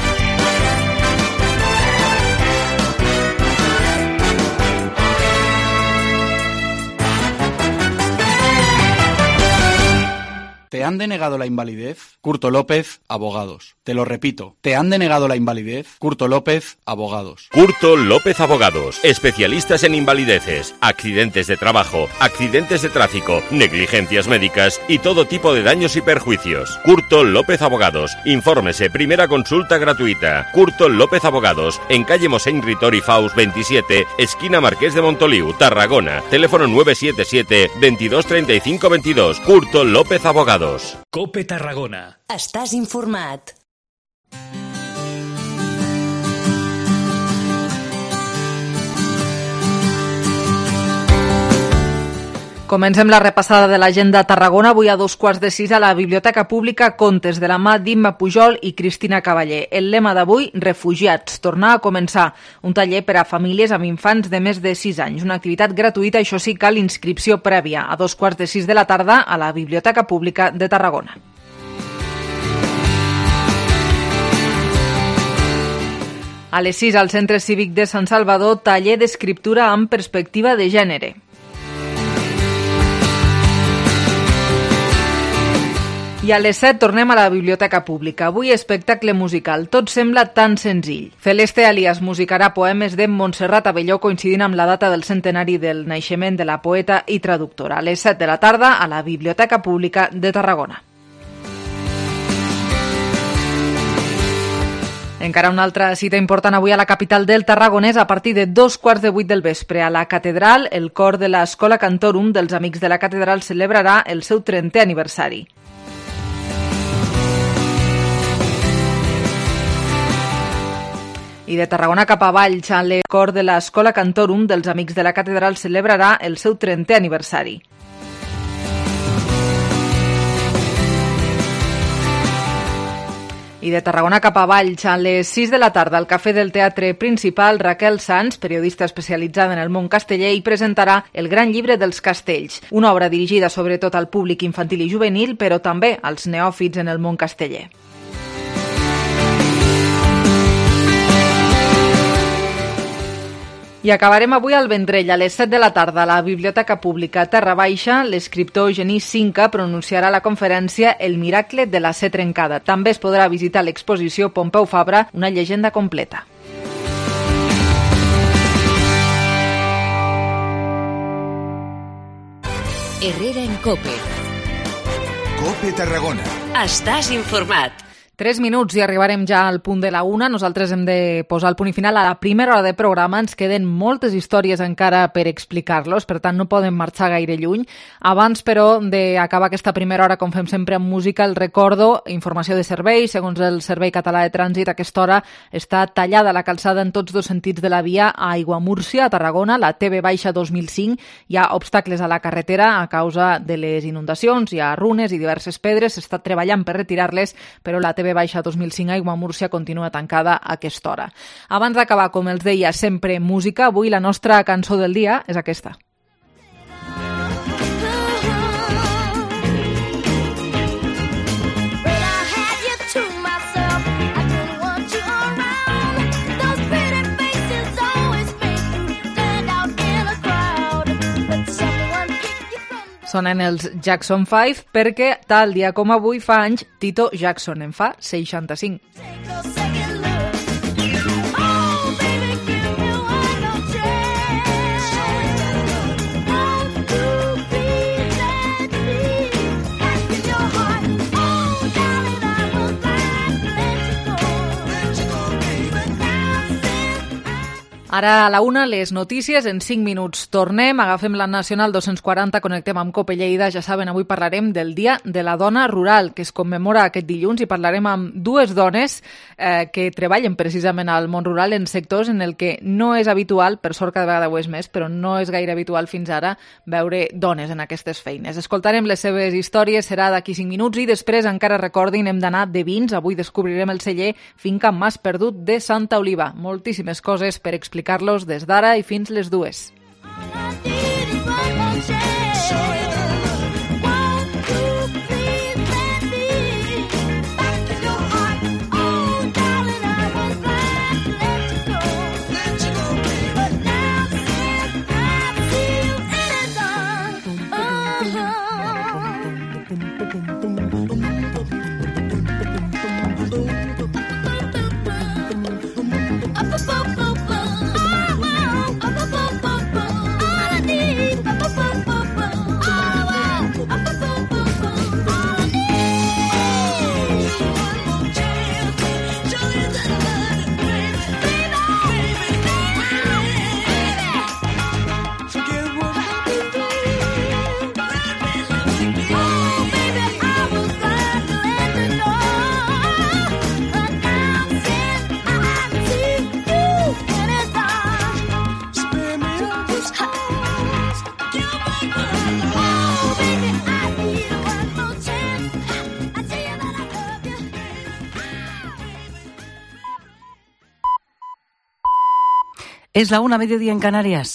¿Te han denegado la invalidez? Curto López, Abogados. Te lo repito, ¿te han denegado la invalidez? Curto López, Abogados.
Curto López Abogados, especialistas en invalideces, accidentes de trabajo, accidentes de tráfico, negligencias médicas y todo tipo de daños y perjuicios. Curto López Abogados, infórmese, primera consulta gratuita. Curto López Abogados, en calle Mosén Ritori Faus veintisiete, esquina Marqués de Montoliu, Tarragona. Teléfono nueve siete siete, veintidós treinta y cinco veintidós. Curto López Abogados.
Cope Tarragona.
Estàs informat.
Comencem la repassada de l'agenda a Tarragona. Avui a dos quarts de sis a la Biblioteca Pública Contes de la mà d'Imma Pujol i Cristina Cavaller. El lema d'avui, refugiats, tornar a començar. Un taller per a famílies amb infants de més de sis anys. Una activitat gratuïta, això sí, cal inscripció prèvia. A dos quarts de sis de la tarda a la Biblioteca Pública de Tarragona. A les sis, al Centre Cívic de Sant Salvador, taller d'escriptura amb perspectiva de gènere. I a les set tornem a la Biblioteca Pública. Avui espectacle musical. Tot sembla tan senzill. Celeste Alias musicarà poemes de Montserrat Abelló coincidint amb la data del centenari del naixement de la poeta i traductora. A les set de la tarda a la Biblioteca Pública de Tarragona. Encara una altra cita important avui a la capital del Tarragonès a partir de dos quarts de vuit del vespre. A la catedral, el cor de l'Escola Cantorum dels Amics de la Catedral celebrarà el seu trentè aniversari. I de Tarragona cap a Valls, el cor de l'Escola Cantorum dels Amics de la Catedral celebrarà el seu trentè aniversari. I de Tarragona cap a Valls, a les sis de la tarda, al Cafè del Teatre Principal, Raquel Sans, periodista especialitzada en el món casteller, i presentarà El gran llibre dels castells, una obra dirigida sobretot al públic infantil i juvenil, però també als neòfits en el món casteller. I acabarem avui al Vendrell, a les set de la tarda, a la Biblioteca Pública Terra Baixa. L'escriptor Genís Cinca pronunciarà la conferència El miracle de la C trencada. També es podrà visitar l'exposició Pompeu Fabra, una llegenda completa.
Herrera en Cope.
Cope Tarragona.
Estàs informat.
Tres minuts i arribarem ja al punt de la una. Nosaltres hem de posar el punt i final a la primera hora de programa. Ens queden moltes històries encara per explicar-los, per tant no podem marxar gaire lluny. Abans, però, d'acabar aquesta primera hora, com fem sempre amb música, el recordo, informació de servei. Segons el Servei Català de Trànsit, a aquesta hora està tallada la calçada en tots dos sentits de la via a Aiguamúrcia, a Tarragona, la T V dos mil cinc. Hi ha obstacles a la carretera a causa de les inundacions, hi ha runes i diverses pedres. S'està treballant per retirar-les, però la T V dos mil cinc Aiguamúrcia continua tancada a aquesta hora. Abans d'acabar, com els deia, sempre música. Avui la nostra cançó del dia és aquesta. Sonen els Jackson cinc perquè, tal dia com avui fa anys, Tito Jackson en fa seixanta-cinc. Ara a la una, les notícies, en cinc minuts tornem, agafem la Nacional dos-cents quaranta, connectem amb Cope Lleida. Ja saben, avui parlarem del Dia de la Dona Rural, que es commemora aquest dilluns, i parlarem amb dues dones eh, que treballen precisament al món rural en sectors en el que no és habitual, per sort cada vegada ho és més, però no és gaire habitual fins ara veure dones en aquestes feines. Escoltarem les seves històries, serà d'aquí cinc minuts, i després encara recordin, hem d'anar de vins. Avui descobrirem el celler Finca Mas Perdut de Santa Oliva. Moltíssimes coses per explicar explicar-los des d'ara i fins les dues.
Es la una, mediodía en Canarias.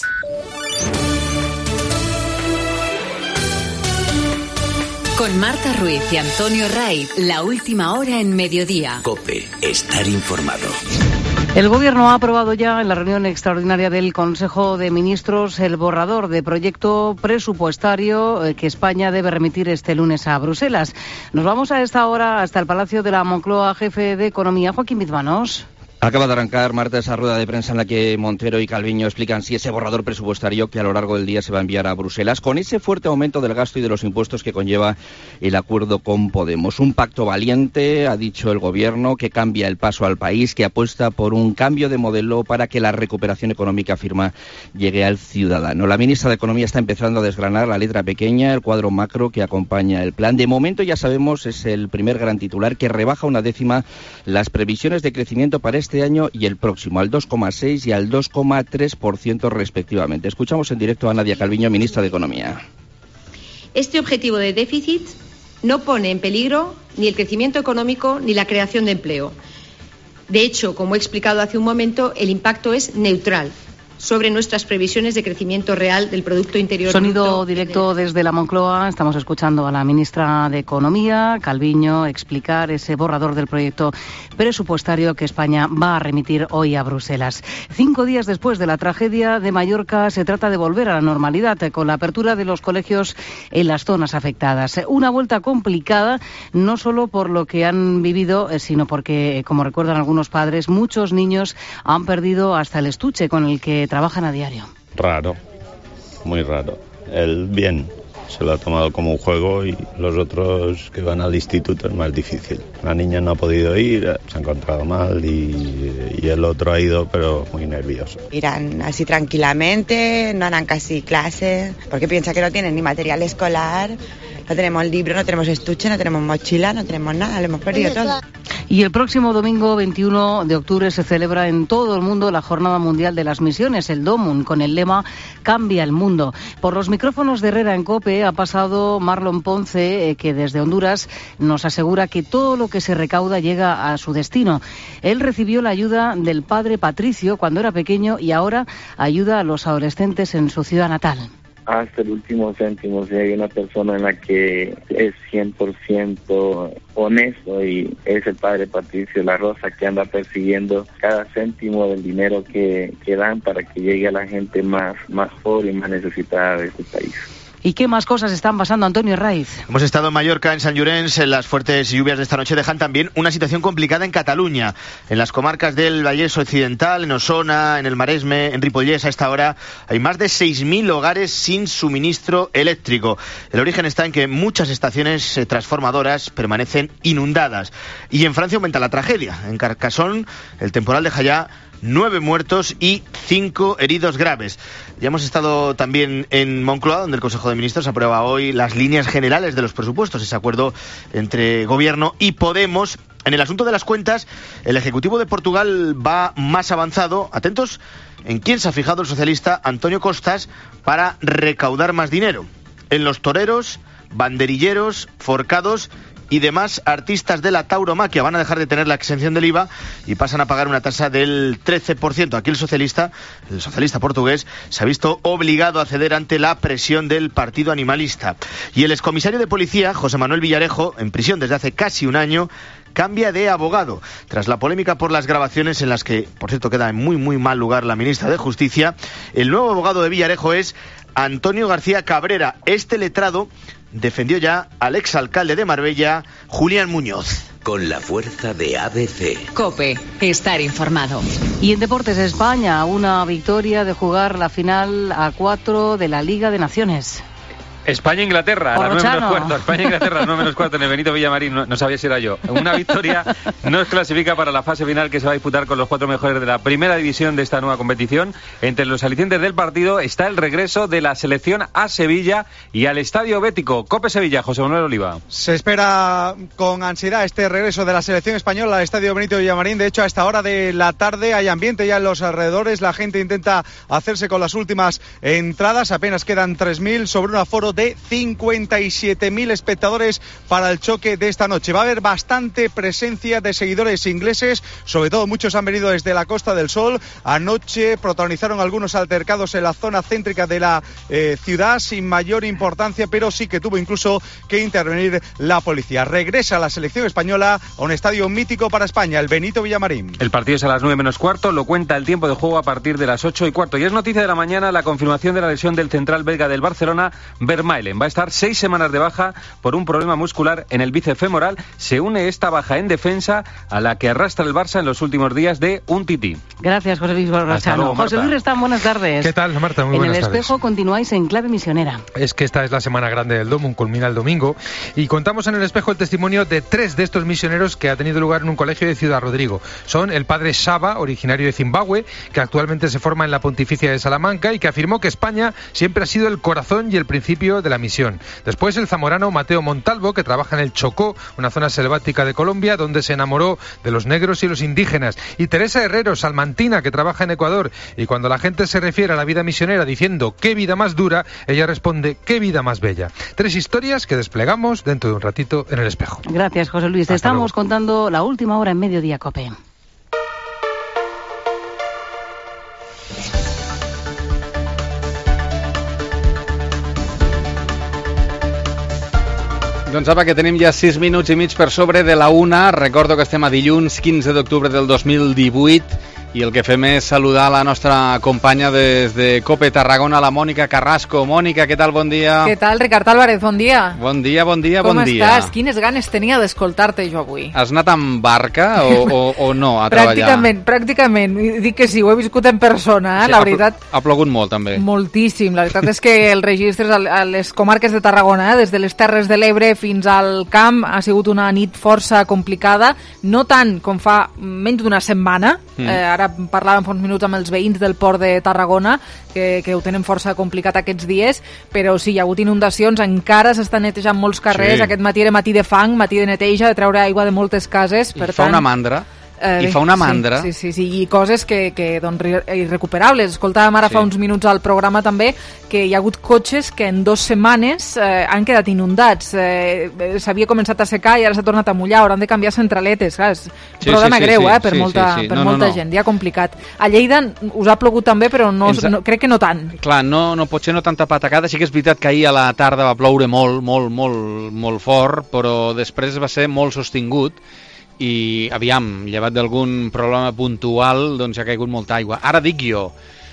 Con Marta Ruiz y Antonio Ray, la última hora en mediodía.
COPE, estar informado.
El Gobierno ha aprobado ya en la reunión extraordinaria del Consejo de Ministros el borrador de proyecto presupuestario que España debe remitir este lunes a Bruselas. Nos vamos a esta hora hasta el Palacio de la Moncloa, jefe de Economía, Joaquín Bizmanos.
Acaba de arrancar, Marta, esa rueda de prensa en la que Montero y Calviño explican si ese borrador presupuestario que a lo largo del día se va a enviar a Bruselas, con ese fuerte aumento del gasto y de los impuestos que conlleva el acuerdo con Podemos. Un pacto valiente, ha dicho el Gobierno, que cambia el paso al país, que apuesta por un cambio de modelo para que la recuperación económica, afirma, llegue al ciudadano. La ministra de Economía está empezando a desgranar la letra pequeña, el cuadro macro que acompaña el plan. De momento, ya sabemos, es el primer gran titular que rebaja una décima las previsiones de crecimiento para este año y el próximo, al dos coma seis y al dos coma tres por ciento respectivamente. Escuchamos en directo a Nadia Calviño, ministra de Economía.
Este objetivo de déficit no pone en peligro ni el crecimiento económico ni la creación de empleo. De hecho, como he explicado hace un momento, el impacto es neutral sobre nuestras previsiones de crecimiento real del Producto Interior Bruto.
Sonido directo desde la Moncloa. Estamos escuchando a la ministra de Economía, Calviño, explicar ese borrador del proyecto presupuestario que España va a remitir hoy a Bruselas. Cinco días después de la tragedia de Mallorca, se trata de volver a la normalidad con la apertura de los colegios en las zonas afectadas. Una vuelta complicada, no solo por lo que han vivido, sino porque, como recuerdan algunos padres, muchos niños han perdido hasta el estuche con el que trabajan a diario.
Raro, muy raro. Él bien, se lo ha tomado como un juego y los otros que van al instituto es más difícil. La niña no ha podido ir, se ha encontrado mal y, y el otro ha ido, pero muy nervioso.
Irán así tranquilamente, no harán casi clases, porque piensa que no tienen ni material escolar, no tenemos libro, no tenemos estuche, no tenemos mochila, no tenemos nada, lo hemos perdido todo.
Y el próximo domingo veintiuno de octubre se celebra en todo el mundo la Jornada Mundial de las Misiones, el DOMUN, con el lema Cambia el Mundo. Por los micrófonos de Herrera en COPE ha pasado Marlon Ponce, eh, que desde Honduras nos asegura que todo lo que se recauda llega a su destino. Él recibió la ayuda del padre Patricio cuando era pequeño y ahora ayuda a los adolescentes en su ciudad natal.
Hasta el último céntimo, si hay una persona en la que es cien por ciento honesto, y es el padre Patricio La Rosa, que anda persiguiendo cada céntimo del dinero que, que dan para que llegue a la gente más, más pobre y más necesitada de este país.
¿Y qué más cosas están pasando, Antonio Raiz?
Hemos estado en Mallorca, en Sant Llorenç. Las fuertes lluvias de esta noche dejan también una situación complicada en Cataluña. En las comarcas del Vallès Occidental, en Osona, en el Maresme, en Ripollès, a esta hora hay más de seis mil hogares sin suministro eléctrico. El origen está en que muchas estaciones transformadoras permanecen inundadas. Y en Francia aumenta la tragedia. En Carcassonne, el temporal deja ya nueve muertos y cinco heridos graves. Ya hemos estado también en Moncloa, donde el Consejo de Ministros aprueba hoy las líneas generales de los presupuestos, ese acuerdo entre Gobierno y Podemos. En el asunto de las cuentas, el Ejecutivo de Portugal va más avanzado. Atentos en quién se ha fijado el socialista Antonio Costas para recaudar más dinero. En los toreros, banderilleros, forcados y demás artistas de la tauromaquia. Van a dejar de tener la exención del I V A y pasan a pagar una tasa del trece por ciento. Aquí el socialista, el socialista portugués, se ha visto obligado a ceder ante la presión del partido animalista. Y el excomisario de policía, José Manuel Villarejo, en prisión desde hace casi un año, cambia de abogado. Tras la polémica por las grabaciones en las que, por cierto, queda en muy muy mal lugar la ministra de Justicia, el nuevo abogado de Villarejo es Antonio García Cabrera. Este letrado defendió ya al exalcalde de Marbella, Julián Muñoz.
Con la fuerza de A B C.
COPE, estar informado.
Y en Deportes España, una victoria de jugar la final a cuatro de la Liga de Naciones.
España-Inglaterra, las nueve menos cuarto. España-Inglaterra, las nueve menos cuarto en el Benito Villamarín. No, no sabía si era yo. Una victoria nos clasifica para la fase final que se va a disputar con los cuatro mejores de la primera división de esta nueva competición. Entre los alicientes del partido está el regreso de la selección a Sevilla y al Estadio Bético. COPE Sevilla, José Manuel Oliva.
Se espera con ansiedad este regreso de la selección española al Estadio Benito Villamarín. De hecho, a esta hora de la tarde hay ambiente ya en los alrededores. La gente intenta hacerse con las últimas entradas. Apenas quedan tres mil sobre un aforo de cincuenta y siete mil espectadores para el choque de esta noche. Va a haber bastante presencia de seguidores ingleses, sobre todo muchos han venido desde la Costa del Sol. Anoche protagonizaron algunos altercados en la zona céntrica de la eh, ciudad sin mayor importancia, pero sí que tuvo incluso que intervenir la policía. Regresa la selección española a un estadio mítico para España, el Benito Villamarín.
El partido es a las nueve menos cuarto, lo cuenta el tiempo de juego a partir de las ocho y cuarto. Y es noticia de la mañana la confirmación de la lesión del central belga del Barcelona, Vermaelen. Va a estar seis semanas de baja por un problema muscular en el bíceps femoral. Se une esta baja en defensa a la que arrastra el Barça en los últimos días de un tití.
Gracias, José Luis Borrachano. José Luis Restán, buenas tardes.
¿Qué tal, Marta? Muy
en
buenas
el
tardes.
Espejo continuáis en clave misionera.
Es que esta es la semana grande del Dom, culmina el domingo, y contamos en el Espejo el testimonio de tres de estos misioneros que ha tenido lugar en un colegio de Ciudad Rodrigo. Son el padre Shaba, originario de Zimbabue, que actualmente se forma en la Pontificia de Salamanca y que afirmó que España siempre ha sido el corazón y el principio de la misión. Después el zamorano Mateo Montalvo, que trabaja en el Chocó, una zona selvática de Colombia, donde se enamoró de los negros y los indígenas. Y Teresa Herrero, salmantina, que trabaja en Ecuador, y cuando la gente se refiere a la vida misionera diciendo «qué vida más dura», ella responde «qué vida más bella». Tres historias que desplegamos dentro de un ratito en el Espejo.
Gracias, José Luis. Te
Hasta
estamos
luego.
contando la última hora en Mediodía Cope.
Doncs apa, que tenim ja sis minuts i mig per sobre de la una. Recordo que estem a dilluns quinze d'octubre del dos mil divuit i el que fem és saludar la nostra companya des de Cope Tarragona, la Mònica Carrasco. Mònica, què tal? Bon dia.
Què tal, Ricard Álvarez? Bon dia.
Bon dia, bon dia,
Com
bon dia.
Com estàs? Quines ganes tenia d'escoltar-te jo avui.
Has anat amb barca o, o, o no a treballar?
Pràcticament, pràcticament. Dic que sí, ho he viscut en persona, eh?
Sí,
la
ha,
veritat.
Ha plogut molt, també.
Moltíssim. La veritat és que els registres a les comarques de Tarragona, eh? des de les Terres de l'Ebre fins al camp, ha sigut una nit força complicada, no tant com fa menys d'una setmana. Mm. Eh, ara parlàvem fa uns minuts amb els veïns del port de Tarragona, que, que ho tenen força complicat aquests dies, però sí, hi ha hagut inundacions, encara s'estan netejant molts carrers, sí. Aquest matí era matí de fang, matí de neteja, de treure aigua de moltes cases, per
I fa
tant...
una mandra.
Eh,
I fa una mandra.
Sí, sí, sí, i coses que, que doncs, irrecuperables. Escoltàvem ara sí. fa uns minuts al programa també que hi ha hagut cotxes que en dues setmanes eh, han quedat inundats. Eh, S'havia començat a secar i ara s'ha tornat a mullar, hauran de canviar centraletes. Clar, és un sí, problema sí, sí, greu sí, eh, per
sí,
molta,
sí, sí.
per
No,
molta
no, no.
gent, ja complicat. A Lleida us ha plogut també, però no,
Ens...
no, crec que no tant.
Clar, no, no, potser no tanta patacada. Sí que és veritat que ahir a la tarda va ploure molt, molt, molt, molt fort, però després va ser molt sostingut. I aviam, llevat d'algun problema puntual, doncs ha caigut molta aigua. Ara dic jo,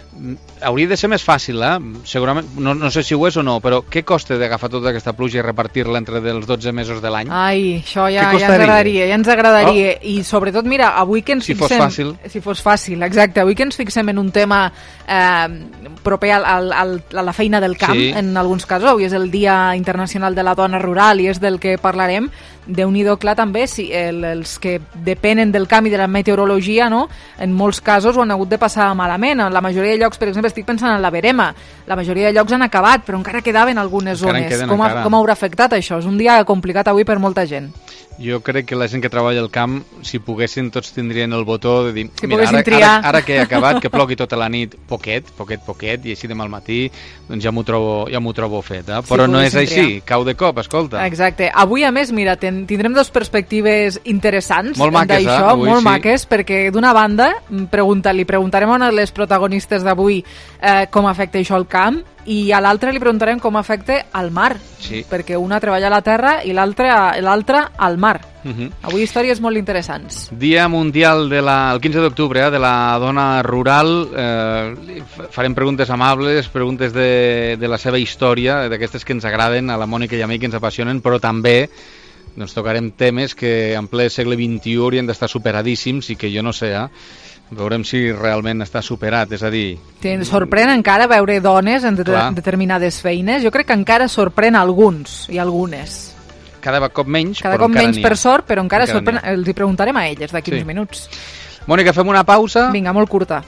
hauria de ser més fàcil, eh? Segurament, no, no sé si ho és o no, però què costa d'agafar tota aquesta pluja i repartir-la entre els dotze mesos de l'any?
Ai, això ja, ja ens agradaria, ja ens agradaria. Oh. I sobretot, mira, avui que ens
si
fixem...
fos fàcil.
Si fos fàcil, exacte. Avui que ens fixem en un tema eh, proper al, al, al, a la feina del camp, sí. en alguns casos. Avui és el Dia Internacional de la Dona Rural i és del que parlarem. Déu-n'hi-do, clar, també, si el, els que depenen del camp i de la meteorologia, no? En molts casos ho han hagut de passar malament. En la majoria de llocs, per exemple, estic pensant en la Verema, la majoria de llocs han acabat, però encara quedaven algunes
encara
zones. Com, ha, com haurà afectat això? És un dia complicat avui per molta gent.
Jo crec que la gent que treballa al camp, si poguessin, tots tindrien el botó de dir,
si
mira, ara,
triar.
ara, ara que he acabat, que plogui tota la nit, poquet, poquet, poquet, i així demà al matí, doncs ja m'ho trobo, ja m'ho trobo fet, eh? Però
si
no és així,
triar.
cau de cop, escolta.
Exacte. Avui, a més, mira, ten, tindrem dues perspectives interessants
molt maques,
d'això,
eh? Avui,
molt
sí.
maques, perquè d'una banda, pregunta, li preguntarem a les protagonistes d'avui eh, com afecta això al camp, i a l'altra li preguntarem com afecta al mar,
sí.
perquè una treballa a la terra i l'altra al mar.
Uh -huh.
Avui històries molt interessants.
Dia mundial de la, el quinze d'octubre, eh, de la dona rural. Eh, farem preguntes amables, preguntes de, de la seva història, d'aquestes que ens agraden a la Mònica i a mi, que ens apassionen, però també doncs, tocarem temes que en ple segle vint-i-u haurien d'estar superadíssims i que jo no sé, eh? Veurem si realment està superat, és a dir...
Em sorprèn encara veure dones en de determinades feines. Jo crec que encara sorprèn alguns i algunes.
Cada cop menys,
Cada
però
cop
encara
menys per sort, però encara, encara sorprèn. Els hi preguntarem a elles d'aquí
sí.
uns minuts.
Mònica, fem una pausa?
Vinga, molt curta.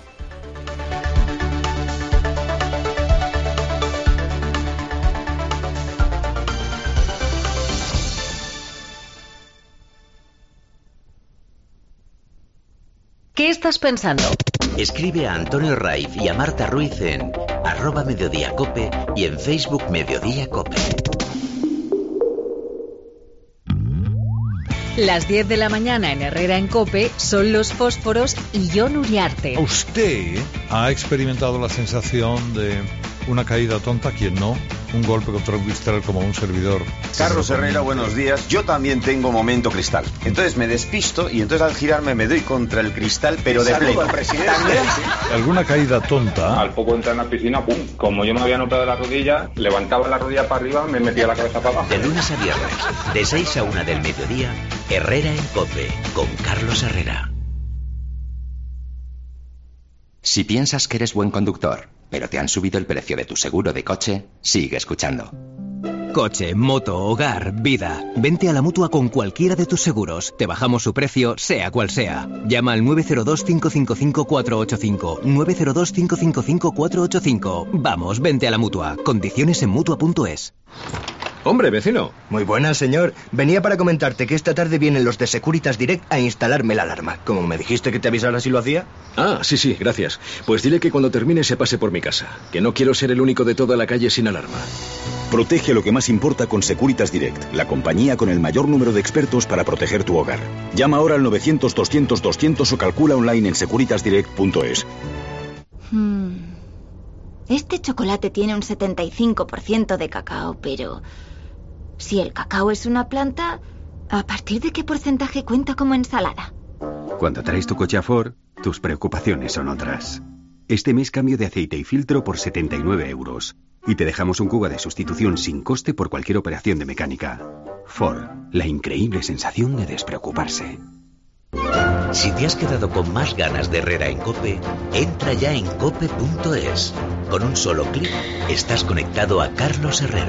¿Qué estás pensando?
Escribe a Antonio Raiz y a Marta Ruiz en arroba Mediodía Cope y en Facebook Mediodía Cope.
Las diez de la mañana en Herrera en COPE son Los Fósforos y Jon Uriarte.
¿Usted ha experimentado la sensación de una caída tonta? ¿Quién no? Un golpe contra un cristal como un servidor.
Carlos Herrera, buenos días. Yo también tengo momento cristal. Entonces me despisto y entonces al girarme me doy contra el cristal, pero de pleno.
¿Alguna caída tonta?
Al poco entrar en la piscina, pum. Como yo me había operado la rodilla, levantaba la rodilla para arriba, me metía la cabeza para abajo.
De lunes a viernes, de seis a una del mediodía, Herrera en COPE, con Carlos Herrera.
Si piensas que eres buen conductor, pero te han subido el precio de tu seguro de coche, sigue escuchando.
Coche, moto, hogar, vida. Vente a la Mutua con cualquiera de tus seguros. Te bajamos su precio, sea cual sea. Llama al nueve cero dos, cinco cinco cinco, cuatro ocho cinco. nueve cero dos, cinco cinco cinco, cuatro ocho cinco. Vamos, vente a la Mutua. Condiciones en Mutua punto es.
Hombre, vecino. Muy buenas, señor. Venía para comentarte que esta tarde vienen los de Securitas Direct a instalarme la alarma. Como me dijiste que te avisara si lo hacía. Ah, sí, sí, gracias. Pues dile que cuando termine se pase por mi casa. Que no quiero ser el único de toda la calle sin alarma.
Protege lo que más importa con Securitas Direct, la compañía con el mayor número de expertos para proteger tu hogar. Llama ahora al novecientos, doscientos, doscientos o calcula online en securitas direct punto es.
Hmm. Este chocolate tiene un setenta y cinco por ciento de cacao, pero... si el cacao es una planta, ¿a partir de qué porcentaje cuenta como ensalada?
Cuando traes tu coche a Ford, tus preocupaciones son otras. Este mes cambio de aceite y filtro por setenta y nueve euros. Y te dejamos un cubo de sustitución sin coste por cualquier operación de mecánica. Ford, la increíble sensación de despreocuparse.
Si te has quedado con más ganas de Herrera en COPE, entra ya en cope punto es. Con un solo clic, estás conectado a Carlos Herrera.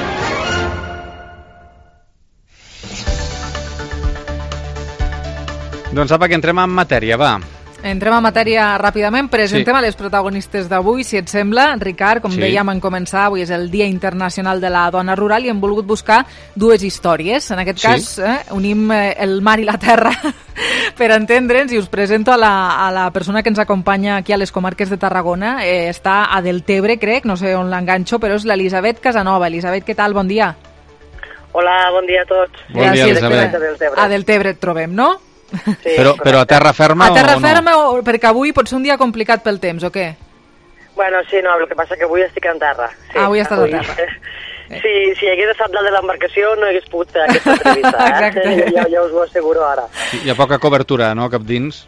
Doncs apa, que entrem en matèria, va.
Entrem en matèria ràpidament. Presentem sí. a les protagonistes d'avui, si et sembla. Ricard, com sí. dèiem en començar, avui és el Dia Internacional de la Dona Rural i hem volgut buscar dues històries. En aquest sí. cas, eh, unim el mar i la terra per entendre'ns i us presento a la, a la persona que ens acompanya aquí a les comarques de Tarragona. Eh, està a Deltebre, crec, no sé on l'enganxo, però és l'Elisabet Casanova. Elisabet, què tal? Bon dia.
Hola, bon dia a tots.
Bon dia, Elisabet.
A Deltebre et trobem, no?
Sí,
però, però a terra ferma
a terra
o
ferma
no?
O, perquè avui pot ser un dia complicat pel temps, o què?
Bueno, sí, no, el que passa que avui estic en terra. Sí,
ah, avui estàs
avui.
a terra.
Sí, si hagués estat dalt de l'embarcació no hagués pogut fer aquesta entrevista. Eh? ja, ja us ho asseguro ara.
Hi ha poca cobertura, no?, cap dins?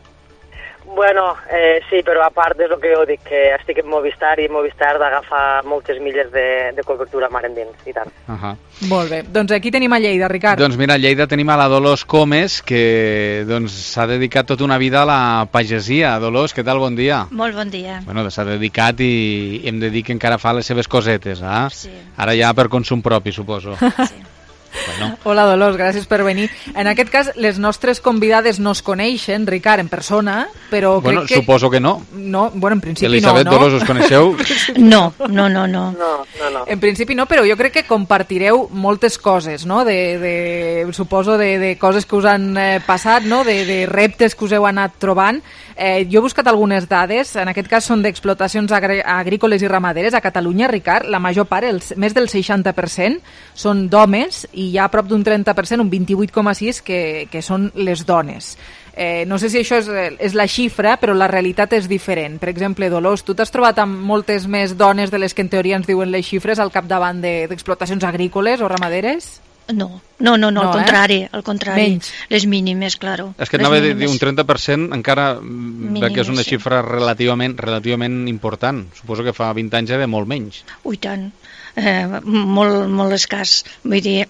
Bueno, eh, sí, però a part és el que jo dic, que estic en Movistar i Movistar d'agafar moltes milles de, de cobertura mar endins, i tant.
Uh -huh.
Molt bé. Doncs aquí tenim a Lleida, Ricard.
Doncs mira, a Lleida tenim a la Dolors Comes, que doncs s'ha dedicat tota una vida a la pagesia. Dolors, què tal? Bon dia.
Molt bon dia.
Bueno, s'ha dedicat i hem de dir que encara fa les seves cosetes, eh?
Sí.
Ara ja per consum propi, suposo.
Sí.
Bueno. Hola, Dolors, gràcies per venir. En aquest cas, les nostres convidades no es coneixen, Ricard, en persona, però
bueno,
crec que...
suposo que no.
No, bueno, en principi
Elisabet,
no, no?
Dolors, us coneixeu?
No, no, no, no.
No, no, no.
En principi no, però jo crec que compartireu moltes coses, no? De, de, suposo de, de coses que us han eh, passat, no? De, de reptes que us heu anat trobant. Eh, jo he buscat algunes dades, en aquest cas són d'explotacions agr agrícoles i ramaderes a Catalunya, Ricard. La major part, el, més del seixanta per cent, són d'homes i hi ha prop d'un trenta per cent, un vint-i-vuit coma sis per cent, que, que són les dones. Eh, no sé si això és, és la xifra, però la realitat és diferent. Per exemple, Dolors, tu t'has trobat amb moltes més dones de les que en teoria ens diuen les xifres al capdavant d'explotacions de, agrícoles o ramaderes?
No, no, no, no,
no
al contrari,
eh?
al contrari.
Menys.
Les mínimes, claro.
És que anava a dir un trenta per cent encara, mínimes, que és una xifra relativament, relativament important. Suposo que fa vint anys era molt menys.
Ui, tant. Eh, molt, molt escàs, vull dir,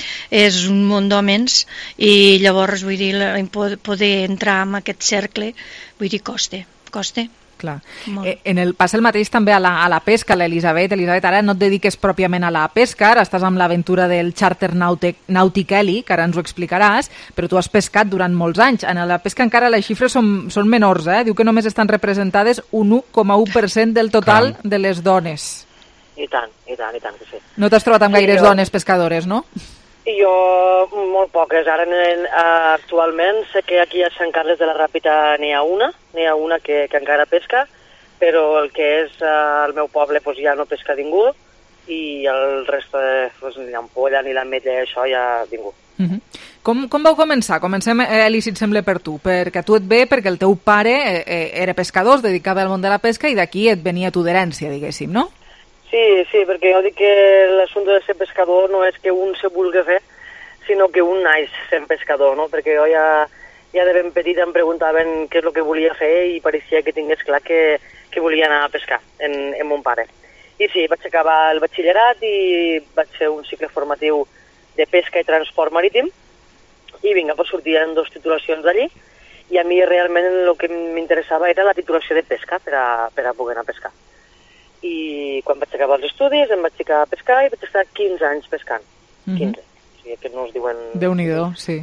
és un munt d'hòmens i llavors, vull dir, poder entrar en aquest cercle, vull dir, costa, costa.
Clar. Eh, en el, passa el mateix també a la, a la pesca, l'Elisabet. Elisabet, ara no et dediques pròpiament a la pesca, ara estàs amb l'aventura del xàrter nàutic, nàutic heli, que ara ens ho explicaràs, però tu has pescat durant molts anys. En la pesca encara les xifres són, són menors, eh? Diu que només estan representades un u coma u per cent del total Clar. de les dones.
I tant, i tant, i tant, que sí.
No t'has trobat amb
sí,
gaires
jo...
dones pescadores, no?
I jo, molt poques. Ara, en, actualment, sé que aquí a Sant Carles de la Ràpita n'hi ha una, n'hi ha una que, que encara pesca, però el que és uh, el meu poble pues, ja no pesca ningú, i el reste, pues, ni l'ampolla ni l'ametlla, això ja ningú.
Uh -huh. com, com vau començar? Comencem, Eli, si et sembla, per tu. Perquè tu et ve perquè el teu pare eh, era pescador, es dedicava al món de la pesca, i d'aquí et venia tu d'herència, diguéssim, no?
Sí, sí, perquè jo dic que l'assumpte de ser pescador no és que un se vulgui fer, sinó que un naix sent pescador, no? Perquè jo ja, ja de ben petit em preguntaven què és el que volia fer i pareixia que tingués clar que, que volia anar a pescar en, en mon pare. I sí, vaig acabar el batxillerat i vaig fer un cicle formatiu de pesca i transport marítim i vinga, pues sortien dos titulacions d'allí i a mi realment el que m'interessava era la titulació de pesca per a, per a poder anar a pescar. I quan vaig acabar els estudis em vaig ficar a pescar i vaig estar quinze anys pescant. quinze. O sigui que no es diuen...
Déu-n'hi-do, sí.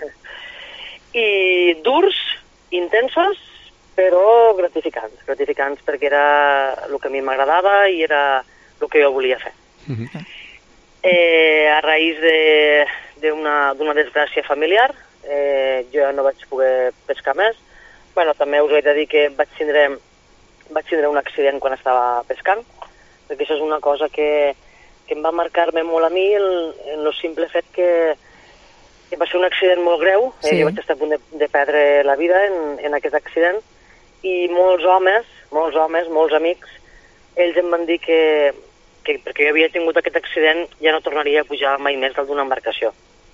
I durs, intensos, però gratificants. Gratificants perquè era el que a mi m'agradava i era el que jo volia fer. Uh-huh. eh, a raïs d'una de, desgràcia familiar, eh, jo ja no vaig poder pescar més. Bueno, també us he de dir que vaig tindre... vaig tindre un accident quan estava pescant, perquè això és una cosa que, que em va marcar-me molt a mi el, en el simple fet que, que va ser un accident molt greu, sí. eh, jo vaig estar a punt de, de perdre la vida en, en aquest accident, i molts homes, molts homes, molts amics, ells em van dir que, que perquè jo havia tingut aquest accident ja no tornaria a pujar mai més dalt d'una embarcació.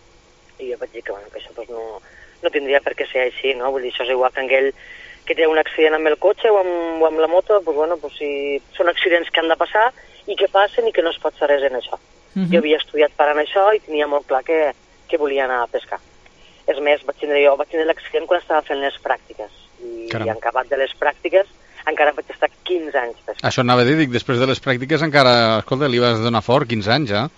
I jo vaig dir que, bueno, que això pues, no, no tindria per què ser així, no? Vull dir, això és igual que aquell que té un accident amb el cotxe o amb, o amb la moto, pues, bueno, pues, si són accidents que han de passar i que passen i que no es pot fer res en això. Uh-huh. Jo havia estudiat per anar això i tenia molt clar que, que volia anar a pescar. És més, vaig tindre, jo vaig tindre l'accident quan estava fent les pràctiques i, i en acabat de les pràctiques encara vaig estar quinze anys pescant.
Això anava a dir, dic, després de les pràctiques encara, escolta, li vas donar fort quinze anys, eh?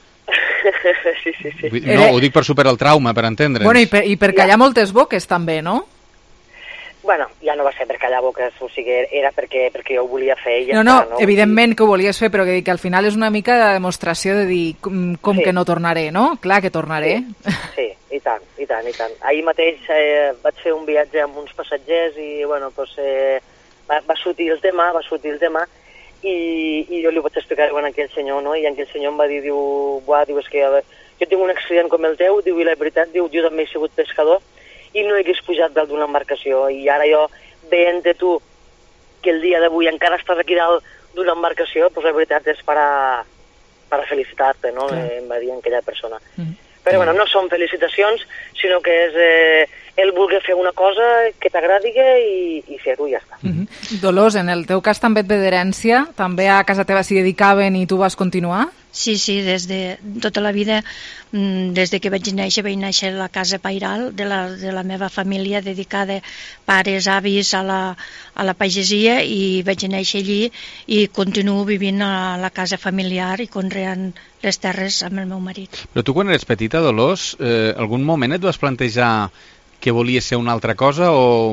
sí, sí, sí.
No, ho dic per superar el trauma, per entendre'ns.
Bueno, i per, i per callar moltes boques també, no?
Bueno, ja no va ser per callar boques, o sigui, era perquè, perquè jo ho volia fer i ja
no, no,
està, no?
Evidentment que ho volies fer, però que, que al final és una mica de demostració de dir com, com sí. que no tornaré, no? Clar que tornaré.
Sí, sí, i tant, i tant, i tant. Ahir mateix eh, vaig fer un viatge amb uns passatgers i, bueno, doncs, eh, va, va sortir el tema, va sortir el tema, i, i jo li vaig explicar a aquell senyor, no? I aquell senyor em va dir, diu, buah, diu, és que jo, jo tinc un accident com el teu, diu, i la veritat, diu, jo també he sigut pescador, i no hagués pujat dalt d'una embarcació, i ara jo, veient de tu que el dia d'avui encara estàs aquí dalt d'una embarcació, doncs la veritat és per a, per a felicitar-te, no? Eh, em va dir aquella persona. Mm. Però bueno, no són felicitacions, sinó que és eh, el voler fer una cosa que t'agradi i, i fer-ho i ja està.
Mm-hmm. Dolors, en el teu cas també et ve d'herència? També a casa teva s'hi dedicaven i tu vas continuar?
Sí, sí, des de tota la vida, des de que vaig néixer, vaig néixer a la casa pairal de la, de la meva família, dedicada pares, avis a la, a la pagesia, i vaig néixer allí i continuo vivint a la casa familiar i conreant les terres amb el meu marit.
Però tu quan eres petita, Dolors, eh, algun moment et vas plantejar que volies ser una altra cosa o,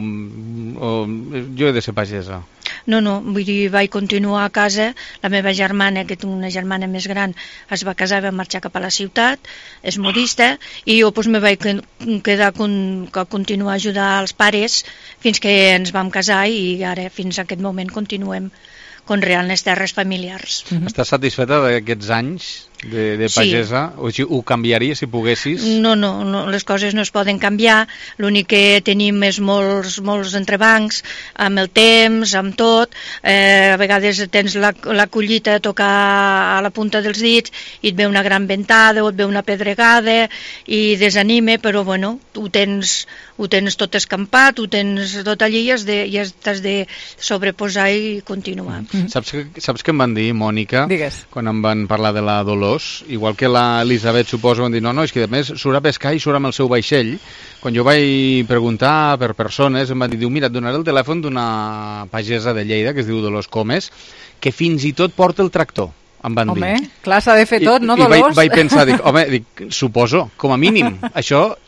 o jo he de ser pagesa?
No, no, vull dir, vaig continuar a casa. La meva germana, que tinc una germana més gran, es va casar i va marxar cap a la ciutat, és modista, i jo doncs, me vaig quedar con, a continuar a ajudar els pares fins que ens vam casar, i ara fins a aquest moment continuem conreant les terres familiars.
Mm-hmm. Estàs satisfeta d'aquests anys de, de pagesa? Sí. O sigui, ho canviaria si poguessis?
No, no, no, les coses no es poden canviar. L'únic que tenim és molts, molts entrebancs, amb el temps, amb tot. Eh, a vegades tens la, la collita a tocar a la punta dels dits i et ve una gran ventada o et ve una pedregada i desanime, però bueno, ho tens, ho tens tot escampat, ho tens tot allí i has de, i has de sobreposar i continuar.
Mm. Saps, que, saps què em van dir, Mònica?
Digues.
Quan em van parlar de la Dolors, igual que l'Elisabet, suposo, van dir, no, no, és que a més surt a pescar i surt amb el seu vaixell. Quan jo vaig preguntar per persones, em van dir, mira, et donaré el telèfon d'una pagesa de Lleida, que es diu Dolors Comes, que fins i tot porta el tractor, em van
home,
dir.
Home, clar, s'ha de fer tot,
I,
no,
Dolors? I vaig,
Dolors?
vaig pensar, dic, home, dic, suposo, com a mínim, això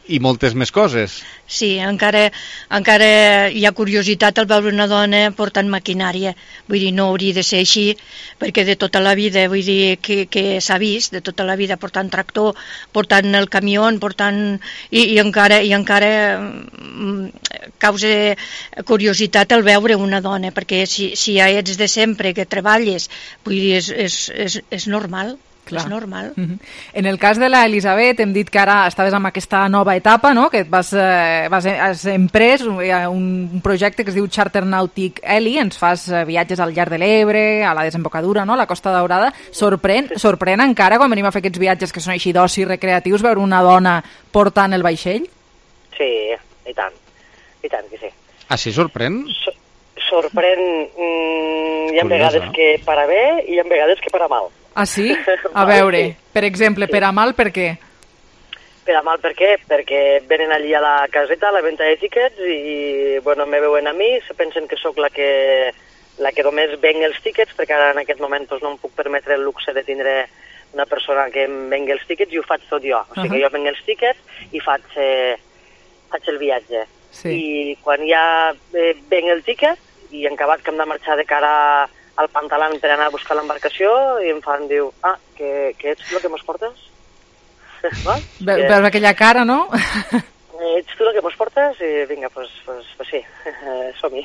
i moltes més coses.
Sí, encara, encara hi ha curiositat al veure una dona portant maquinària. Vull dir, no hauria de ser així, perquè de tota la vida, vull dir, que, que s'ha vist, de tota la vida portant tractor, portant el camió, portant... I, i encara, i encara mm, causa curiositat el veure una dona, perquè si, si ja ets de sempre, que treballes, vull dir, és, és, és, és normal. Clar. És normal.
Mm-hmm. En el cas de la Elisabet, hem dit que ara estaves amb aquesta nova etapa, no? Que et vas, eh, vas has emprès un, un projecte que es diu Charter Nàutic Eli, ens fas viatges al llarg de l'Ebre, a la desembocadura, no? A la Costa Daurada. Sorprèn, sorprèn encara, quan venim a fer aquests viatges que són així d'oci recreatius, veure una dona portant el vaixell?
Sí, i tant, i tant que sí.
Ah, sí, sorprèn?
So sorprèn, mm, hi ha
Curiosa,
vegades
no?
que per a bé i hi ha vegades que per a mal.
Ah, sí? A veure, per exemple, per a mal, per què?
Per a mal, per què? Perquè venen allí a la caseta, a la venda de tiquets, i, bueno, me veuen a mi, se pensen que sóc la que, la que només venc els tiquets, perquè ara en aquest moment doncs, no em puc permetre el luxe de tindre una persona que em vengui els tiquets i ho faig tot jo. O sigui que jo venc els tiquets i faig, eh, faig el viatge.
Sí.
I quan ja eh, venc el tiquet, i en acabat que hem de marxar de cara al Pantalan per anar a buscar l'embarcació, i em fan, diu, ah, que, que ets tu el que mos portes?
Ve, veus aquella cara, no?
Ets tu el que mos portes? I vinga, doncs pues, pues, pues sí, som-hi.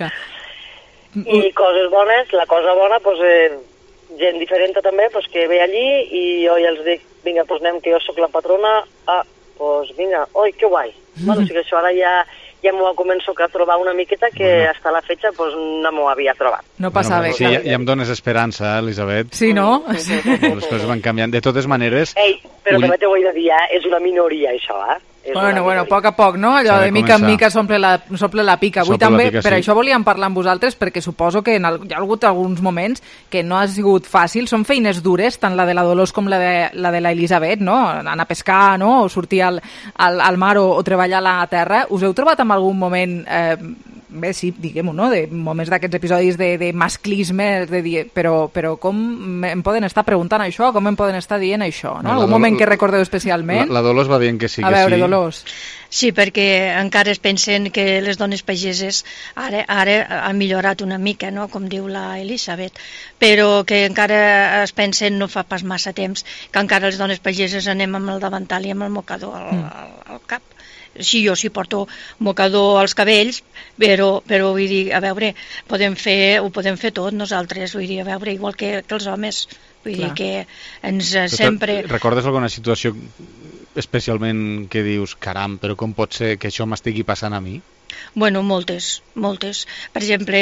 I coses bones, la cosa bona, doncs, eh, gent diferent també, doncs, que ve allí, i jo ja els dic, vinga, doncs anem, que jo sóc la patrona, ah, doncs vinga, oi, que guai. Bueno, o sigui que això ara ja... ja m'ho començo a trobar una miqueta que bueno. Hasta la fecha pues, no m'ho havia trobat.
No passava.
Bueno, sí, ja, ja em dones esperança, Elisabet.
Sí, no?
Les coses van canviant. De totes maneres...
Ei, però ull... també t'ho he de dir, eh? És una minoria, això, eh? És
bueno, bueno, a poc a poc, no? Allò de mica en mica s'omple la, s'omple la pica. Avui també, pica, per sí. Això volíem parlar amb vosaltres, perquè suposo que en el, hi ha hagut alguns moments que no ha sigut fàcil. Són feines dures, tant la de la Dolors com la de la de l'Elisabet, no? Anar a pescar, no? O sortir al, al, al mar o, o treballar a la terra. Us heu trobat en algun moment... Eh, bé, sí, diguem-ho, no? De moments d'aquests episodis de, de masclisme, de dir, però, però com em poden estar preguntant això? Com em poden estar dient això? No? Algun moment que recordeu especialment?
La, la Dolors va dient que sí,
a
que
veure,
sí.
Dolors.
Sí, perquè encara es pensen que les dones pageses ara, ara han millorat una mica, no? Com diu la Elisabet, però que encara es pensen, no fa pas massa temps, que encara les dones pageses anem amb el davantal i amb el mocador al, mm. al, al cap. Sí, jo sí porto mocador als cabells, però, però vull dir, a veure, podem fer, ho podem fer tot nosaltres, vull dir, a veure, igual que, que els homes, vull Clar. dir que ens però sempre...
Recordes alguna situació especialment que dius, caram, però com pot ser que això m'estigui passant a mi?
Bueno, moltes, moltes. Per exemple,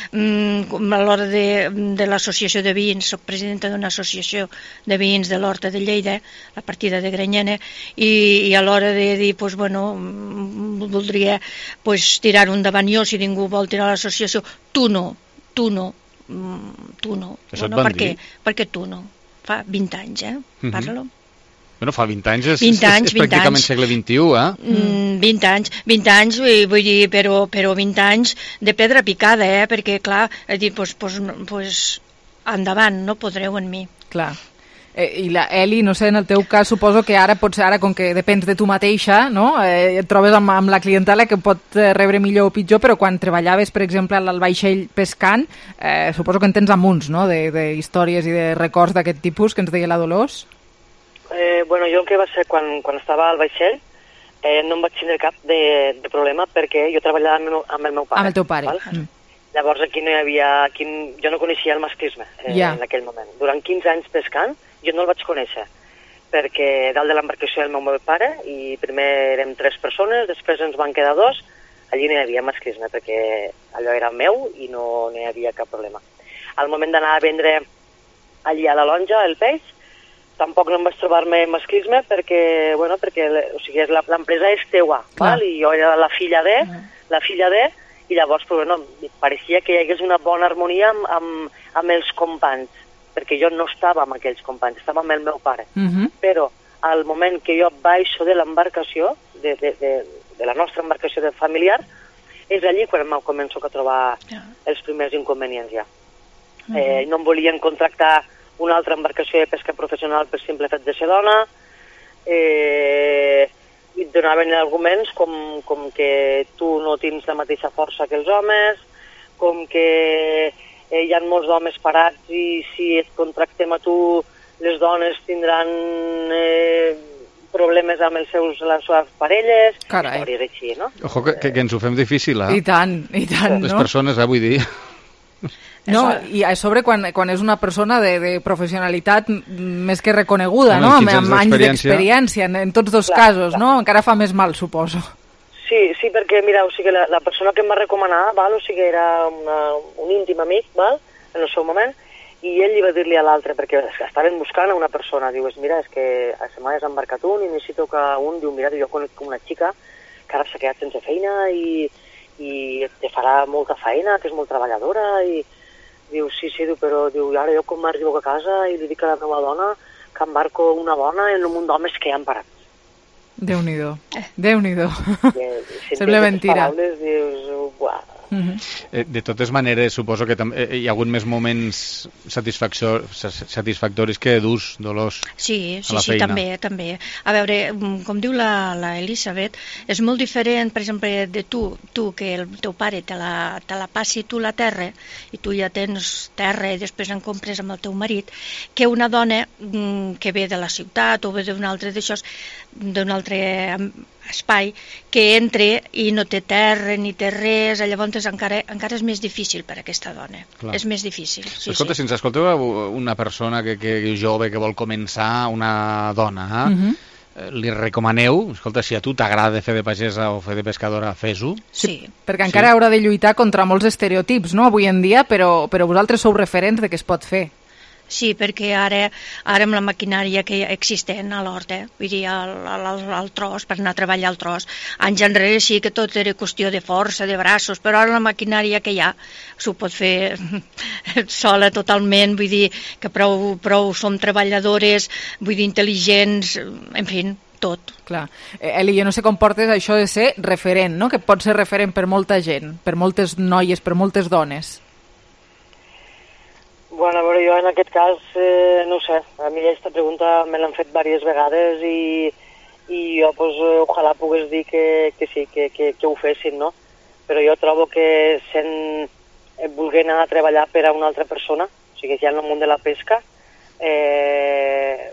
a l'hora de, de l'associació de veïns, soc presidenta d'una associació de veïns de l'Horta de Lleida, la partida de Granyena, i, i a l'hora de dir, pues, bueno, voldria pues, tirar un davant jo, si ningú vol tirar l'associació, tu no, tu no, tu no.
Això
bueno,
et van
per
dir?
Què? Perquè tu no. Fa vint anys, eh?
Uh-huh.
Parla-lo.
Bueno, fa vint anys, és,
vint anys,
és, és pràcticament
anys.
segle vint-i-u, eh?
Mm, vint anys, vint anys, vull dir, però, però vint anys de pedra picada, eh? Perquè, clar, he dit, pues, pues, pues, endavant, no podreu en mi.
Clar. Eh, I la Eli, no sé, en el teu cas, suposo que ara potser ara, com que depens de tu mateixa, no? Eh, et trobes amb, amb la clientela que pot rebre millor o pitjor, però quan treballaves, per exemple, al vaixell pescant, eh, suposo que en tens amunts, no?, de, de històries i de records d'aquest tipus que ens deia la Dolors.
Eh, bueno, jo el que va ser quan, quan estava al vaixell eh, no em vaig tindre cap de, de problema perquè jo treballava amb el, amb el meu pare.
Amb el teu pare.
Val?
Mm.
Llavors aquí no hi havia... Aquí, jo no coneixia el masclisme eh,
yeah.
en aquell moment. Durant quinze anys pescant jo no el vaig conèixer perquè dalt de l'embarcació del meu, meu pare i primer érem tres persones, després ens van quedar dos, allí no hi havia masclisme perquè allò era meu i no, no hi havia cap problema. Al moment d'anar a vendre allí a la lonja el peix, tampoc no em vaig trobar-me masclisme perquè, bueno, perquè o sigui, l'empresa és teua, val? I jo era la filla de, la filla de, i llavors, però, bueno, pareixia que hi hagués una bona harmonia amb, amb, amb els companys, perquè jo no estava amb aquells companys, estava amb el meu pare.
Uh-huh.
Però al moment que jo baixo de l'embarcació, de, de, de, de la nostra embarcació de familiar, és allí quan em començo a trobar yeah. els primers inconvenients ja. Uh-huh. Eh, no em volien contractar una altra embarcació de pesca professional per simple fet de ser dona, eh, et donaven arguments com, com que tu no tens la mateixa força que els homes, com que eh, hi ha molts homes parats i si et contractem a tu, les dones tindran eh, problemes amb els seus, les seves parelles,
Carai.
històries així, no?
Ojo, que, que, que ens ho fem difícil, eh?
I tant, i tant,
Les
no?
persones, eh, vull dir.
No, i a sobre quan, quan és una persona de, de professionalitat més que reconeguda,
Home,
no?
amb
Amb, amb anys
d'experiència.
d'experiència, en, en tots dos
Clar,
casos,
clar.
no? Encara fa més mal, suposo.
Sí, sí, perquè, mira, o sigui, la, la persona que em va recomanar, val, o sigui, era una, un íntim amic, val, en el seu moment, i ell li va dir-li a l'altre, perquè estaven buscant a una persona, diu, mira, és que a setmana has embarcat un i necessito que un, diu, mira, jo conec una xica que ara s'ha quedat sense feina i, i te farà molta feina, que és molt treballadora, i diu, sí, sí, diu, però diu, ara jo com m'arribo a casa i li dic a la meva dona que embarco una dona en un munt d'homes que ja han parat.
Déu-n'hi-do, Déu-n'hi-do. Sembla mentira.
Paraules, dius, uah.
Eh, De totes maneres, suposo que tam- eh, hi ha hagut més moments satisfactor- sa- satisfactoris que durs, dolors
Sí,
a
sí,
la
sí,
feina.
també, també. A veure, mm, com diu la, la Elisabet, és molt diferent, per exemple, de tu, tu que el teu pare te la, te la passi tu la terra, i tu ja tens terra i després en compres amb el teu marit, que una dona mm, que ve de la ciutat o ve d'un altre d'això, d'un altre am- espai, que entre i no té terra ni té res, llavors encara, encara és més difícil per a aquesta dona.
Clar.
És més difícil. Sí,
Escolta,
sí.
si ens escolteu una persona que, que jove que vol començar, una dona, eh?
Mhm.
eh, li recomaneu, escolta, si a tu t'agrada fer de pagesa o fer de pescadora, fes-ho.
Sí, perquè encara haurà de lluitar contra molts estereotips, no?, avui en dia, però, però vosaltres sou referents de que es pot fer.
Sí, perquè ara, ara amb la maquinària que existent a l'hort, eh? Vull dir, al, al, al tros, per anar a treballar al tros, anys enrere sí que tot era qüestió de força, de braços, però ara la maquinària que hi ha s'ho pot fer sola totalment, vull dir que prou, prou som treballadores, vull dir, intel·ligents, en fi, tot.
Clar. Eh, Eli, jo no sé com portes això de ser referent, no?, que pot ser referent per molta gent, per moltes noies, per moltes dones.
Bueno, a veure, jo en aquest cas, eh, no ho sé, a mi aquesta pregunta me l'han fet diverses vegades i, i jo, pues, eh, ojalà pogués dir que, que sí, que, que, que ho fessin, no? Però jo trobo que sent, eh, volguer anar a treballar per a una altra persona, o sigui, ja en el món de la pesca, eh,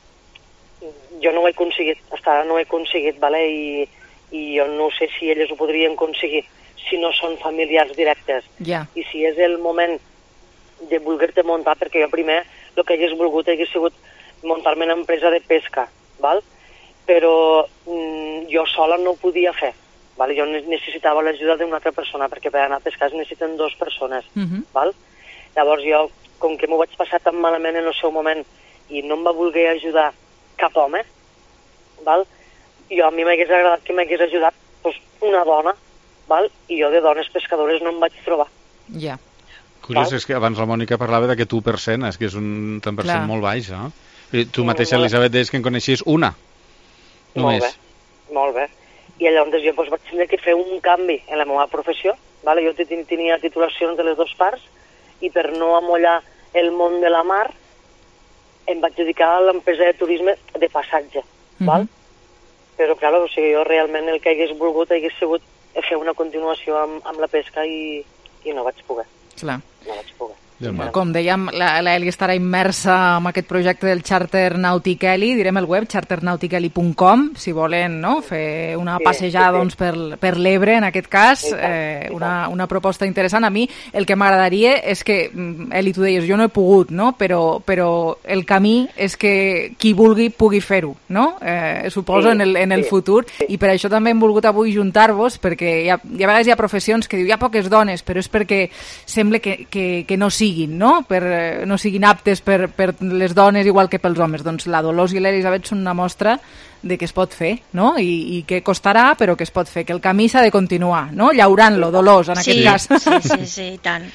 jo no ho he aconseguit, fins ara no ho he aconseguit, vale? I, i jo no sé si elles ho podrien aconseguir si no són familiars directes.
Ja.
I si és el moment de voler-te muntar, perquè jo primer el que hagués volgut hagués sigut muntar-me una empresa de pesca, val? Però mm, jo sola no ho podia fer, val? Jo necessitava l'ajuda d'una altra persona, perquè per anar a pescar es necessiten dues persones,
Mhm.
val? Llavors jo, com que m'ho vaig passar tan malament en el seu moment i no em va voler ajudar cap home, val? Jo a mi m'hagués agradat que m'hagués ajudat doncs, una dona, val? I jo de dones pescadores no em vaig trobar.
Ja.
Curiós,
Val.
és que abans la Mònica parlava de que tu per cent, és que és un tant per cent
Clar.
molt baix, eh? I tu
Sí,
mateixa,
molt bé.
Elisabet, deies que en coneixies una. Només.
Molt bé, molt bé. I llavors jo doncs, vaig tenir que fer un canvi en la meva professió. Vale? Jo ten- tenia titulacions de les dues parts i per no amollar el món de la mar em vaig dedicar a l'empresa de turisme de passatge.
Mhm.
Val? Però, clar, o sigui, jo realment el que hagués volgut hagués sigut fer una continuació amb, amb la pesca i, i no vaig poder.
Clar.
No vaig poder.
Com dèiem, la, la Eli estarà immersa en aquest projecte del Charter Nàutic Eli, direm el web charter nautic eli punt com, si volen, no?, fer una
Sí,
passejada
sí, sí.
doncs, per, per l'Ebre, en aquest cas,
I tant,
eh,
i
una, una proposta interessant. A mi el que m'agradaria és que, mm, Eli, tu deies, jo no he pogut, no?, però, però el camí és que qui vulgui pugui fer-ho, no?, eh, suposo
Sí,
en el, en el
sí,
futur, i per això també hem volgut avui juntar-vos, perquè hi ha, hi ha vegades hi ha professions que diu hi ha poques dones, però és perquè sembla que, que, que no siguin, no?, per, eh, no siguin aptes per, per les dones igual que pels homes. Doncs la Dolors i l'Elisabet són una mostra de que es pot fer, no?, I, i que costarà, però que es pot fer, que el camí s'ha de continuar, no?, llaurant-lo, Dolors, en
sí,
aquest cas.
Sí, sí, sí, i tant.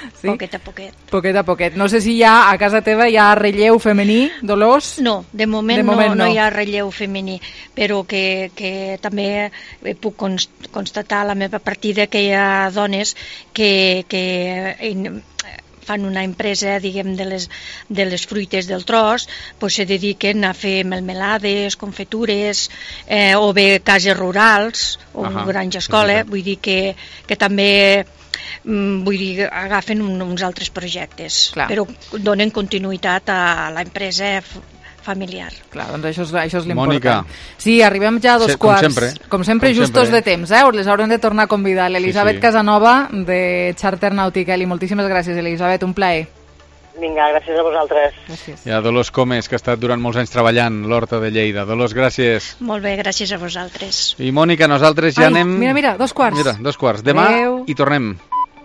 Sí? Poquet a poquet.
Poquet a poquet. No sé si ja a casa teva hi ha relleu femení, Dolors?
No, de moment,
de moment
no,
no.
no hi ha relleu femení, però que, que també puc constatar a la meva partida que hi ha dones que, que fan una empresa, diguem, de les, de les fruites del tros, pues se dediquen a fer melmelades, confitures, eh, o bé cases rurals, o
Ahà,
granja escola, vull dir que, que també vull dir, agafen un, uns altres projectes,
Clar.
però donen continuïtat a l'empresa familiar.
Clar, doncs això és, això és l'important.
Mònica.
Sí, arribem ja a dos
Sí, com
quarts.
sempre.
Com sempre,
Com
justos
sempre.
de temps, eh? Les haurem de tornar a convidar. L'Elisabet
Sí, sí.
Casanova, de Charter Nautical. I moltíssimes gràcies, Elisabet, un plaer.
Vinga, gràcies a vosaltres.
Gràcies.
Hi ha Dolors Comes, que ha estat durant molts anys treballant l'Horta de Lleida. Dolors, gràcies.
Molt bé, gràcies a vosaltres.
I Mònica, nosaltres ja
Ai,
anem...
mira, mira, dos quarts.
Mira, dos quarts. Demà
Adeu.
i tornem.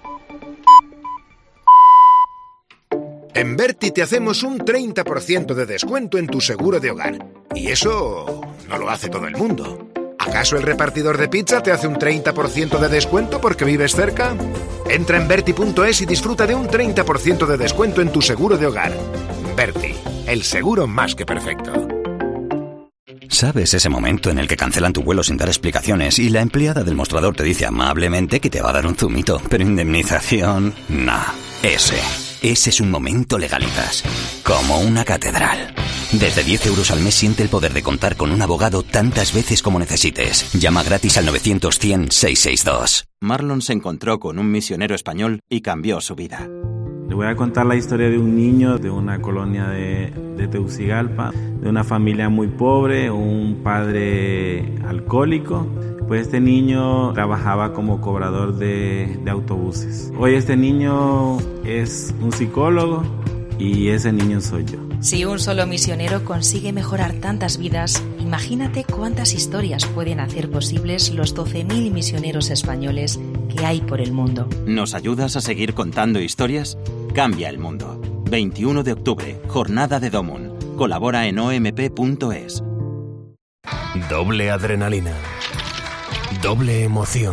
En Berti te hacemos un treinta por ciento de descuento en tu seguro de hogar. Y eso no lo hace todo el mundo. ¿Acaso el repartidor de pizza te hace un treinta por ciento de descuento porque vives cerca? Entra en Berti punto es y disfruta de un treinta por ciento de descuento en tu seguro de hogar. Berti, el seguro más que perfecto.
¿Sabes ese momento en el que cancelan tu vuelo sin dar explicaciones y la empleada del mostrador te dice amablemente que te va a dar un zumito, pero indemnización? Nah, ese. Ese es un momento Legalitas. Como una catedral. Desde diez euros al mes siente el poder de contar con un abogado tantas veces como necesites. Llama gratis al novecientos cien seiscientos sesenta y dos.
Marlon se encontró con un misionero español y cambió su vida.
Le voy a contar la historia de un niño de una colonia de, de Tegucigalpa, de una familia muy pobre, un padre alcohólico. Pues este niño trabajaba como cobrador de, de autobuses. Hoy este niño es un psicólogo y ese niño soy yo.
Si un solo misionero consigue mejorar tantas vidas, imagínate cuántas historias pueden hacer posibles los doce mil misioneros españoles que hay por el mundo.
¿Nos ayudas a seguir contando historias? Cambia el mundo. veintiuno de octubre, Jornada de Domun. Colabora en o m p punto es.
Doble adrenalina. Doble emoción.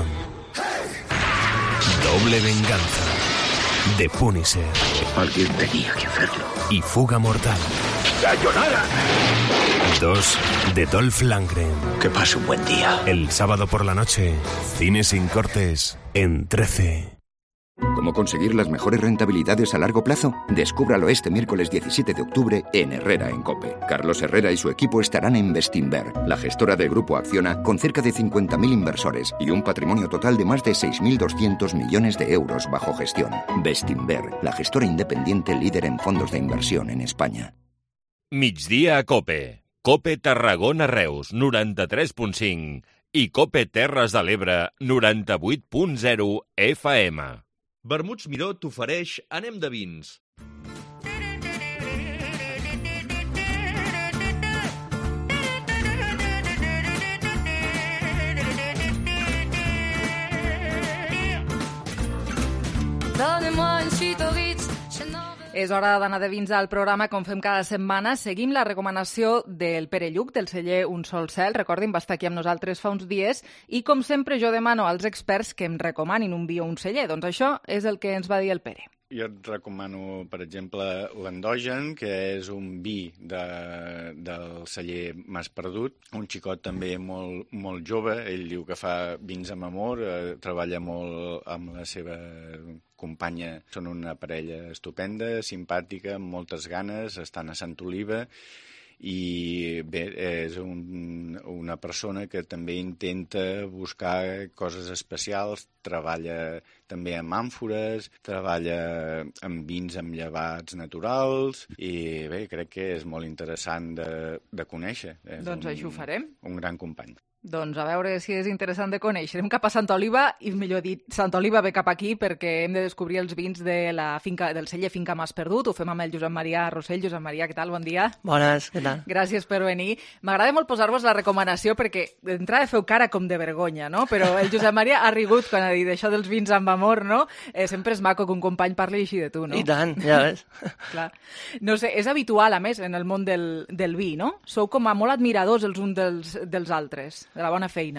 Doble venganza. The Punisher.
Alguien tenía que hacerlo.
Y Fuga Mortal.
¡Sayonara!
Dos de Dolph Lundgren.
Que pase un buen día.
El sábado por la noche, cine sin cortes en trece.
¿Cómo conseguir las mejores rentabilidades a largo plazo? Descúbralo este miércoles diecisiete de octubre en Herrera en COPE. Carlos Herrera y su equipo estarán en Bestinver, la gestora del Grupo Acciona, con cerca de cincuenta mil inversores y un patrimonio total de más de seis mil doscientos millones de euros bajo gestión. Bestinver, la gestora independiente líder en fondos de inversión en España.
Migdia a COPE. COPE Tarragona Reus, noranta-tres punt cinc. I COPE Terres de l'Ebre, noranta-vuit punt zero F M.
Vermuts Miró t'ofereix Anem de vins.
És hora d'anar de vins al programa, com fem cada setmana. Seguim la recomanació del Pere Lluc, del celler Un Sol Cel. Recordin, va estar aquí amb nosaltres fa uns dies. I, com sempre, jo demano als experts que em recomanin un vi o un celler. Doncs això és el que ens va dir el Pere.
Jo et recomano, per exemple, l'Endogen, que és un vi de, del celler Mas Perdut, un xicot també molt, molt jove. Ell diu que fa vins amb amor, eh, treballa molt amb la seva companya. Són una parella estupenda, simpàtica, amb moltes ganes, estan a Sant Oliva, i bé, és un, una persona que també intenta buscar coses especials, treballa també amb àmfores, treballa amb vins amb llevats naturals, i bé, crec que és molt interessant de, de conèixer. És
doncs
un,
així ho farem.
Un gran company.
Doncs a veure si és interessant de conèixer. Anem cap a Santa Oliva, i millor dit, Santa Oliva ve cap aquí perquè hem de descobrir els vins de la finca, del celler Finca Mas Perdut. Ho fem amb el Josep Maria Rossell. Josep Maria, què tal? Bon dia.
Bones, què tal?
Gràcies per venir. M'agrada molt posar-vos la recomanació perquè d'entrada feu cara com de vergonya, no? Però el Josep Maria ha rigut quan ha dit això dels vins amb amor, no? Eh, sempre és maco que un company parli així de tu, no?
I tant, ja ves.
Clar. No sé, és habitual, a més, en el món del, del vi, no? Sou com a molt admiradors els uns dels, dels altres, de la bona feina.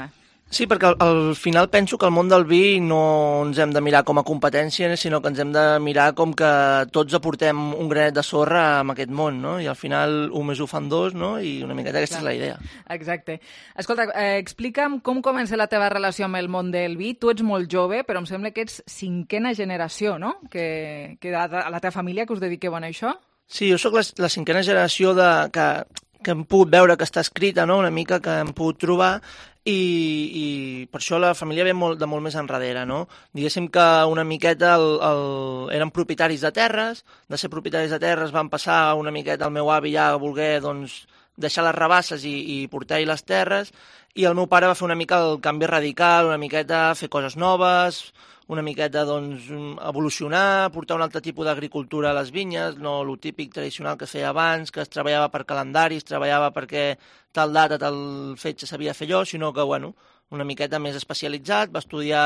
Sí, perquè al, al final penso que el món del vi no ens hem de mirar com a competència, sinó que ens hem de mirar com que tots aportem un granet de sorra en aquest món, no? I al final un més un fan dos, no? I una miqueta aquesta Clar. És la idea.
Exacte. Escolta, eh, explica'm com comença la teva relació amb el món del vi. Tu ets molt jove, però em sembla que ets cinquena generació, no? Que, que a la teva família que us dediqueu a això?
Sí, jo sóc la, la cinquena generació de, que, que hem pogut veure que està escrita, no? Una mica que hem pogut trobar, i, i per això la família ve molt, de molt més enrere, no? Diguéssim que una miqueta el, el, eren propietaris de terres, de ser propietaris de terres van passar una miqueta el meu avi ja a voler doncs, deixar les rabasses i, i portar-hi les terres, i el meu pare va fer una mica el canvi radical, una miqueta fer coses noves, una miqueta doncs, evolucionar, portar un altre tipus d'agricultura a les vinyes, no el típic tradicional que es feia abans, que es treballava per calendaris, treballava perquè tal data, tal fetge s'havia de fer allò, sinó que, bueno, una miqueta més especialitzat, va estudiar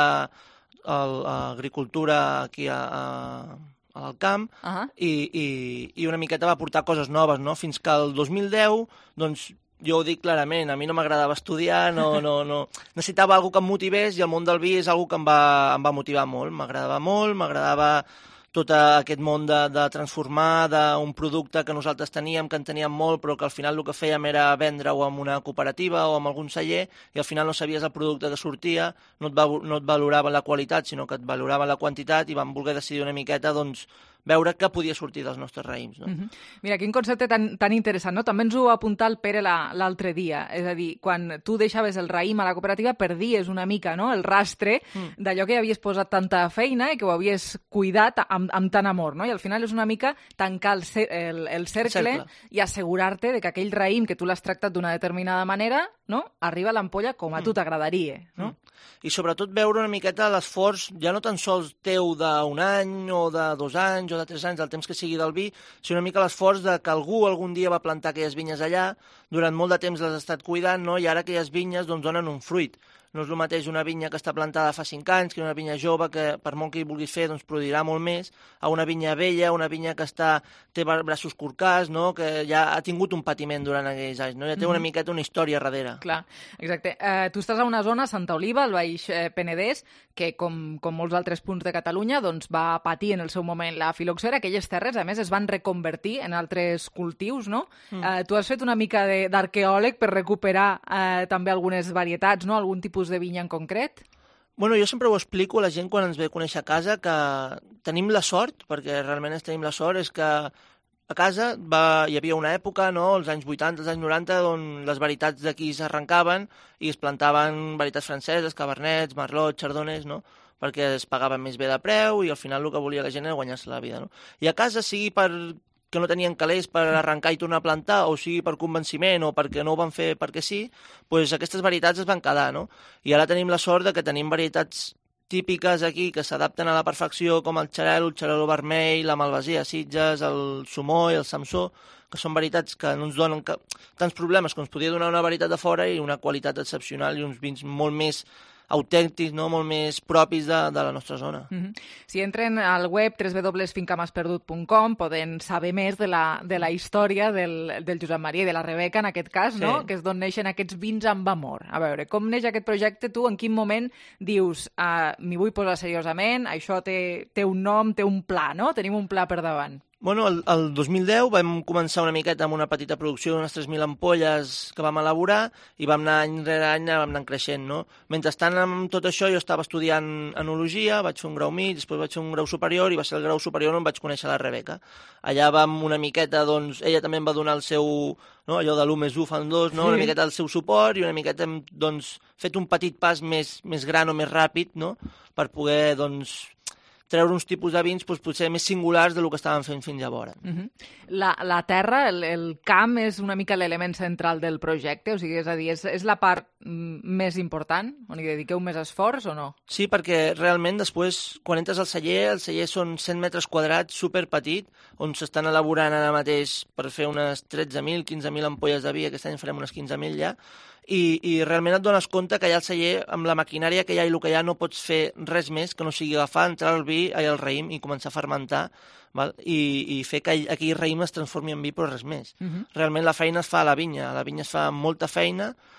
el, agricultura aquí a, a, al camp uh -huh. i, i, i una miqueta va portar coses noves, no? Fins que el dos mil deu, doncs, jo ho dic clarament, a mi no m'agradava estudiar, no, no, no. necessitava alguna que em motivés, i el món del vi és alguna que em va, em va motivar molt, m'agradava molt, m'agradava tot aquest món de, de transformar d'un producte que nosaltres teníem, que en teníem molt, però que al final el que fèiem era vendre-ho amb una cooperativa o amb algun celler, i al final no sabies el producte que sortia, no et, va, no et valoraven la qualitat, sinó que et valoraven la quantitat, i vam voler decidir una miqueta, doncs, veure què podia sortir dels nostres raïms. No?
Uh-huh. Mira, quin concepte tan, tan interessant, no? També ens ho va apuntar el Pere l'altre dia, és a dir, quan tu deixaves el raïm a la cooperativa perdies una mica, no?, el rastre mm. d'allò que havies posat tanta feina i que ho havies cuidat amb, amb tant amor, no? I al final és una mica tancar el, el, el cercle, cercle i assegurar-te de que aquell raïm que tu l'has tractat d'una determinada manera, no?, arriba a l'ampolla com a mm. tu t'agradaria, no?
Mm. I sobretot veure una miqueta l'esforç, ja no tan sols teu d'un any o de dos anys o de tres anys, el temps que sigui del vi, sinó una mica l'esforç de que algú algun dia va plantar aquelles vinyes allà, durant molt de temps les ha estat cuidant, no? I ara aquelles vinyes doncs, donen un fruit. No és el mateix una vinya que està plantada fa cinc anys que una vinya jove que, per molt que hi vulguis fer, doncs produirà molt més, a una vinya vella, una vinya que està, té braços corcats, no?, que ja ha tingut un patiment durant aquells anys, no? Ja té una mm-hmm. miqueta una història darrere.
Clar, exacte. Eh, tu estàs a una zona, Santa Oliva, al Baix eh, Penedès, que, com, com molts altres punts de Catalunya, doncs, va patir en el seu moment la filoxera. Aquelles terres, a més, es van reconvertir en altres cultius, no? Mm. Eh, tu has fet una mica d'arqueòleg per recuperar eh, també algunes varietats, no?, algun tipus de vinya en concret?
Bueno, jo sempre ho explico a la gent quan ens ve a conèixer a casa, que tenim la sort, perquè realment tenim la sort, és que a casa va, hi havia una època, no?, els anys vuitanta, els anys noranta, on les varietats d'aquí s'arrencaven i es plantaven varietats franceses, cabernets, merlots, chardonnays, no?, perquè es pagaven més bé de preu i al final el que volia la gent era guanyar-se la vida, no? I a casa, sigui per que no tenien calés per arrencar i tornar a plantar, o sigui per convenciment o perquè no ho van fer perquè sí, doncs aquestes varietats es van quedar, no? I ara tenim la sort de que tenim varietats típiques aquí que s'adapten a la perfecció, com el xarel·lo, el xarel·lo vermell, la malvasia, Sitges, el Sumoy, el Samsó, que són varietats que no ens donen cap... tants problemes com ens podria donar una varietat de fora, i una qualitat excepcional i uns vins molt més autèntics, no?, molt més propis de, de la nostra zona.
Mm-hmm. Si entren al web w w w punt finca mas perdut punt com poden saber més de la, de la història del, del Josep Maria i de la Rebeca, en aquest cas, sí. no?, que és d'on neixen aquests vins amb amor. A veure, com neix aquest projecte? Tu en quin moment dius uh, m'hi vull posar seriosament, això té, té un nom, té un pla, no? Tenim un pla per davant.
Bueno, el, el dos mil deu vam començar una miqueta amb una petita producció d'unes tres mil ampolles que vam elaborar i vam anar any rere any, vam anar creixent, no? Mentrestant, amb tot això, jo estava estudiant enologia, vaig fer un grau mig, després vaig fer un grau superior, i va ser el grau superior on vaig conèixer la Rebeca. Allà vam una miqueta, doncs, ella també em va donar el seu, no?, allò de l'u més u fan dos, no?, sí. Una miqueta el seu suport, i una miqueta hem, doncs, fet un petit pas més, més gran o més ràpid, no?, per poder, doncs, treure uns tipus de vins doncs, potser més singulars del que estàvem fent fins llavors.
Uh-huh. la, la terra, el, el camp, és una mica l'element central del projecte? O sigui, és a dir, és, és la part mm, més important, on hi dediqueu més esforç o no?
Sí, perquè realment després, quan entres al celler, el celler són cent metres quadrats, superpetit, on s'estan elaborant ara mateix per fer unes tretze mil, quinze mil ampolles de vi, aquest any farem unes quinze mil ja, I, i realment et dones compte que allà al celler, amb la maquinària que hi ha i el que hi ha, no pots fer res més que no sigui agafar, entrar al vi, al raïm i començar a fermentar, val? I, i fer que aquell raïm es transformi en vi, però res més. Uh-huh. Realment la feina es fa a la vinya, a la vinya es fa molta feina,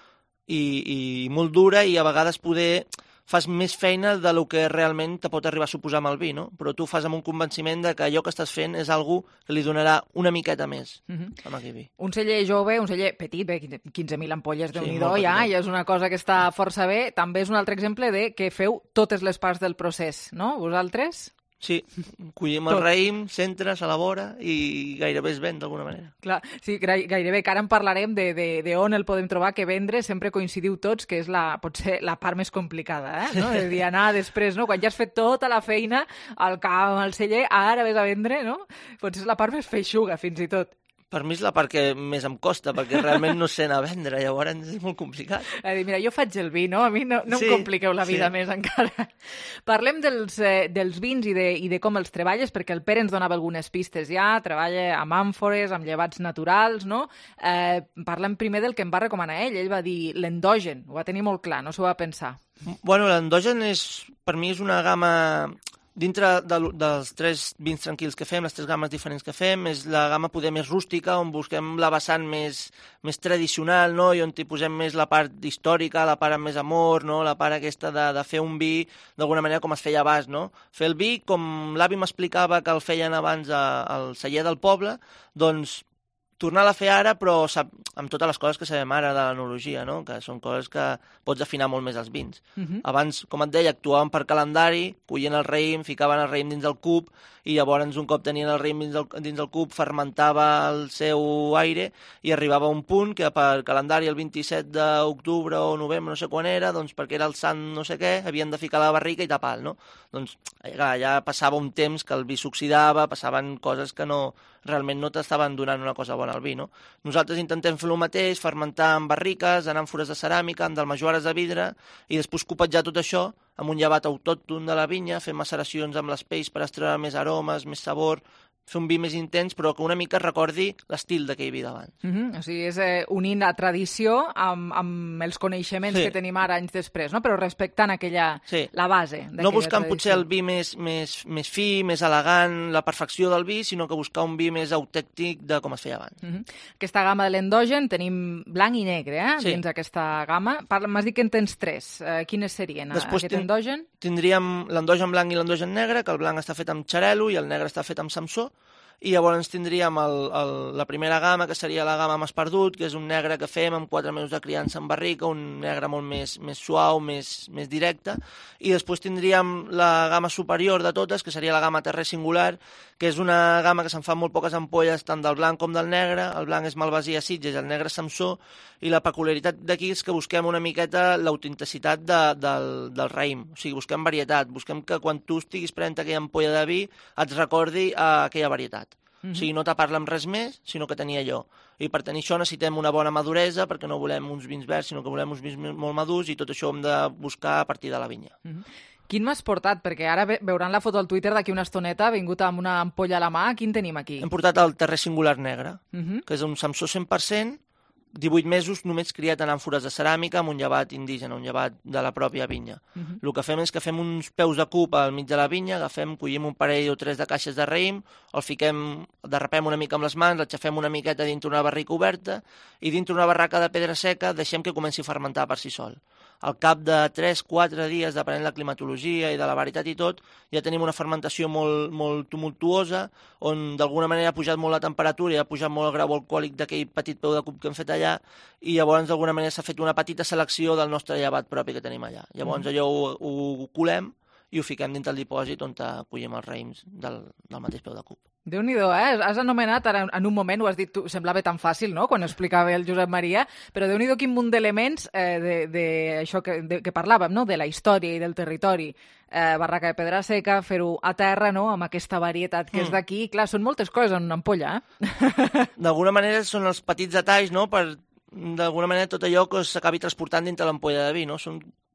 i, i molt dura, i a vegades poder fas més feina de lo que realment te pot arribar a suposar amb el vi, no? Però tu fas amb un convenciment de que allò que estàs fent és algú que li donarà una miqueta més
mm-hmm.
amb aquell vi.
Un celler jove, un celler petit, bé, quinze mil ampolles,
sí,
Déu-n'hi-do, ja, ja és una cosa que està força bé. També és un altre exemple de que feu totes les parts del procés, no? Vosaltres?
Sí, collim el raïm, s'entra, s'elabora i gairebé es ven d'alguna manera.
Clar, sí, gairebé, que ara en parlarem de, de, de on el podem trobar, que vendre, sempre coincidiu tots, que és la, potser la part més complicada, eh? No? De dir, anar després, no? Quan ja has fet tota la feina al camp, al celler, ara ves a vendre, no? Potser és la part més feixuga, fins i tot.
Per mi és la part que més em costa, perquè realment no sé anar a vendre, llavors és molt complicat.
A dir, mira, jo faig el vi, no? A mi no, no sí, em compliqueu la vida sí. més encara. Parlem dels, eh, dels vins i de, i de com els treballes, perquè el Pere ens donava algunes pistes ja, treballa amb àmfores, amb llevats naturals, no? Eh, parlem primer del que em va recomanar ell. Ell va dir l'endogen, ho va tenir molt clar, no s'ho va pensar.
Bueno, l'endogen és, per mi és una gamma... Dintre de, dels tres vins tranquils que fem, les tres gammes diferents que fem, és la gamma poder més rústica, on busquem la vessant més, més tradicional, no? I on hi posem més la part històrica, la part amb més amor, no? La part aquesta de, de fer un vi d'alguna manera com es feia abans, no? Fer el vi, com l'avi m'explicava que el feien abans a, al celler del poble, doncs tornar-la a fer ara, però sap, amb totes les coses que sabem ara de l'enologia, no? Que són coses que pots afinar molt més els vins. Uh-huh. Abans, com et deia, actuàvem per calendari, collien el raïm, ficaven el raïm dins del cub, i llavors un cop tenien el raïm dins del, dins del cub, fermentava el seu aire i arribava a un punt que per calendari el vint-i-set d'octubre o novembre, no sé quan era, doncs perquè era el sant no sé què, havien de ficar la barrica i tapar, no? Doncs ja, ja passava un temps que el vi s'oxidava, passaven coses que no realment no t'estaven donant una cosa bona al vi, no? Nosaltres intentem fer el mateix, fermentar en barriques, en àmfores de ceràmica, en dalmajoares de vidre, i després copetjar tot això amb un llevat autòcton de la vinya, fer maceracions amb les pells per extreure més aromes, més sabor, fer un vi més intens, però que una mica recordi l'estil d'aquell vi d'abans.
Mm-hmm. O sigui, és eh, unint la tradició amb, amb els coneixements sí. que tenim ara anys després, no? Però respectant aquella, sí. la base d'aquella
no buscant
tradició.
Potser el vi més, més, més fi, més elegant, la perfecció del vi, sinó que buscar un vi més autèntic de com es feia abans.
Mm-hmm. Aquesta gamma de l'endogen tenim blanc i negre, eh? Sí. Dins aquesta gamma. M'has dit que en tens tres. Eh, quines serien
Després
aquest endogen?
Tindríem l'endogen blanc i l'endogen negre, que el blanc està fet amb xarel·lo i el negre està fet amb samsó. I llavors tindríem el, el, la primera gamma, que seria la gamma Mas Perdut, que és un negre que fem amb quatre mesos de criança en barrica, un negre molt més, més suau, més, més directe. I després tindríem la gamma superior de totes, que seria la gamma Terrer Singular, que és una gamma que se'n fan molt poques ampolles, tant del blanc com del negre. El blanc és Malvasia Sitges, el negre és Samsó, i la peculiaritat d'aquí és que busquem una miqueta l'autenticitat de, del, del raïm. O sigui, busquem varietat, busquem que quan tu estiguis prenent aquella ampolla de vi et recordi a aquella varietat. Mm-hmm. O sigui, no te parla amb res més, sinó que tenia allò. I per tenir això necessitem una bona maduresa, perquè no volem uns vins verds, sinó que volem uns vins molt madurs, i tot això ho hem de buscar a partir de la vinya.
Mm-hmm. Quin m'has portat? Perquè ara veuran la foto al Twitter d'aquí una estoneta, ha vingut amb una ampolla a la mà. Quin tenim aquí?
Hem portat el Terrer Singular negre,
mm-hmm.
que és un Samsó cent per cent, divuit mesos només criat en àmfores de ceràmica amb un llevat indígena, un llevat de la pròpia vinya. Uh-huh. El que fem és que fem uns peus de cub al mig de la vinya, agafem, collim un parell o tres de caixes de raïm, el fiquem, derrapem una mica amb les mans, l'aixafem una miqueta dintre una barrica oberta i dintre una barraca de pedra seca deixem que comenci a fermentar per si sol. Al cap de tres quatre dies, depenent de la climatologia i de la varietat i tot, ja tenim una fermentació molt, molt tumultuosa, on d'alguna manera ha pujat molt la temperatura i ha pujat molt el grau alcohòlic d'aquell petit peu de cub que hem fet allà, i llavors d'alguna manera s'ha fet una petita selecció del nostre llevat propi que tenim allà. Llavors allò ho, ho colem i ho fiquem dintre el dipòsit on collim els raïms del, del mateix peu de cub.
Déu-n'hi-do, eh? Has anomenat, ara en un moment ho has dit tu, semblava tan fàcil, no?, quan explicava el Josep Maria, però Déu-n'hi-do quin munt d'elements eh, de, de això que, de, que parlàvem, no?, de la història i del territori. Eh, barraca de pedra seca, fer-ho a terra, no?, amb aquesta varietat que mm. és d'aquí. Clar, són moltes coses en una ampolla, eh?
D'alguna manera són els petits detalls, no?, per d'alguna manera tot allò que s'acabi transportant dintre l'ampolla de vi, no? Són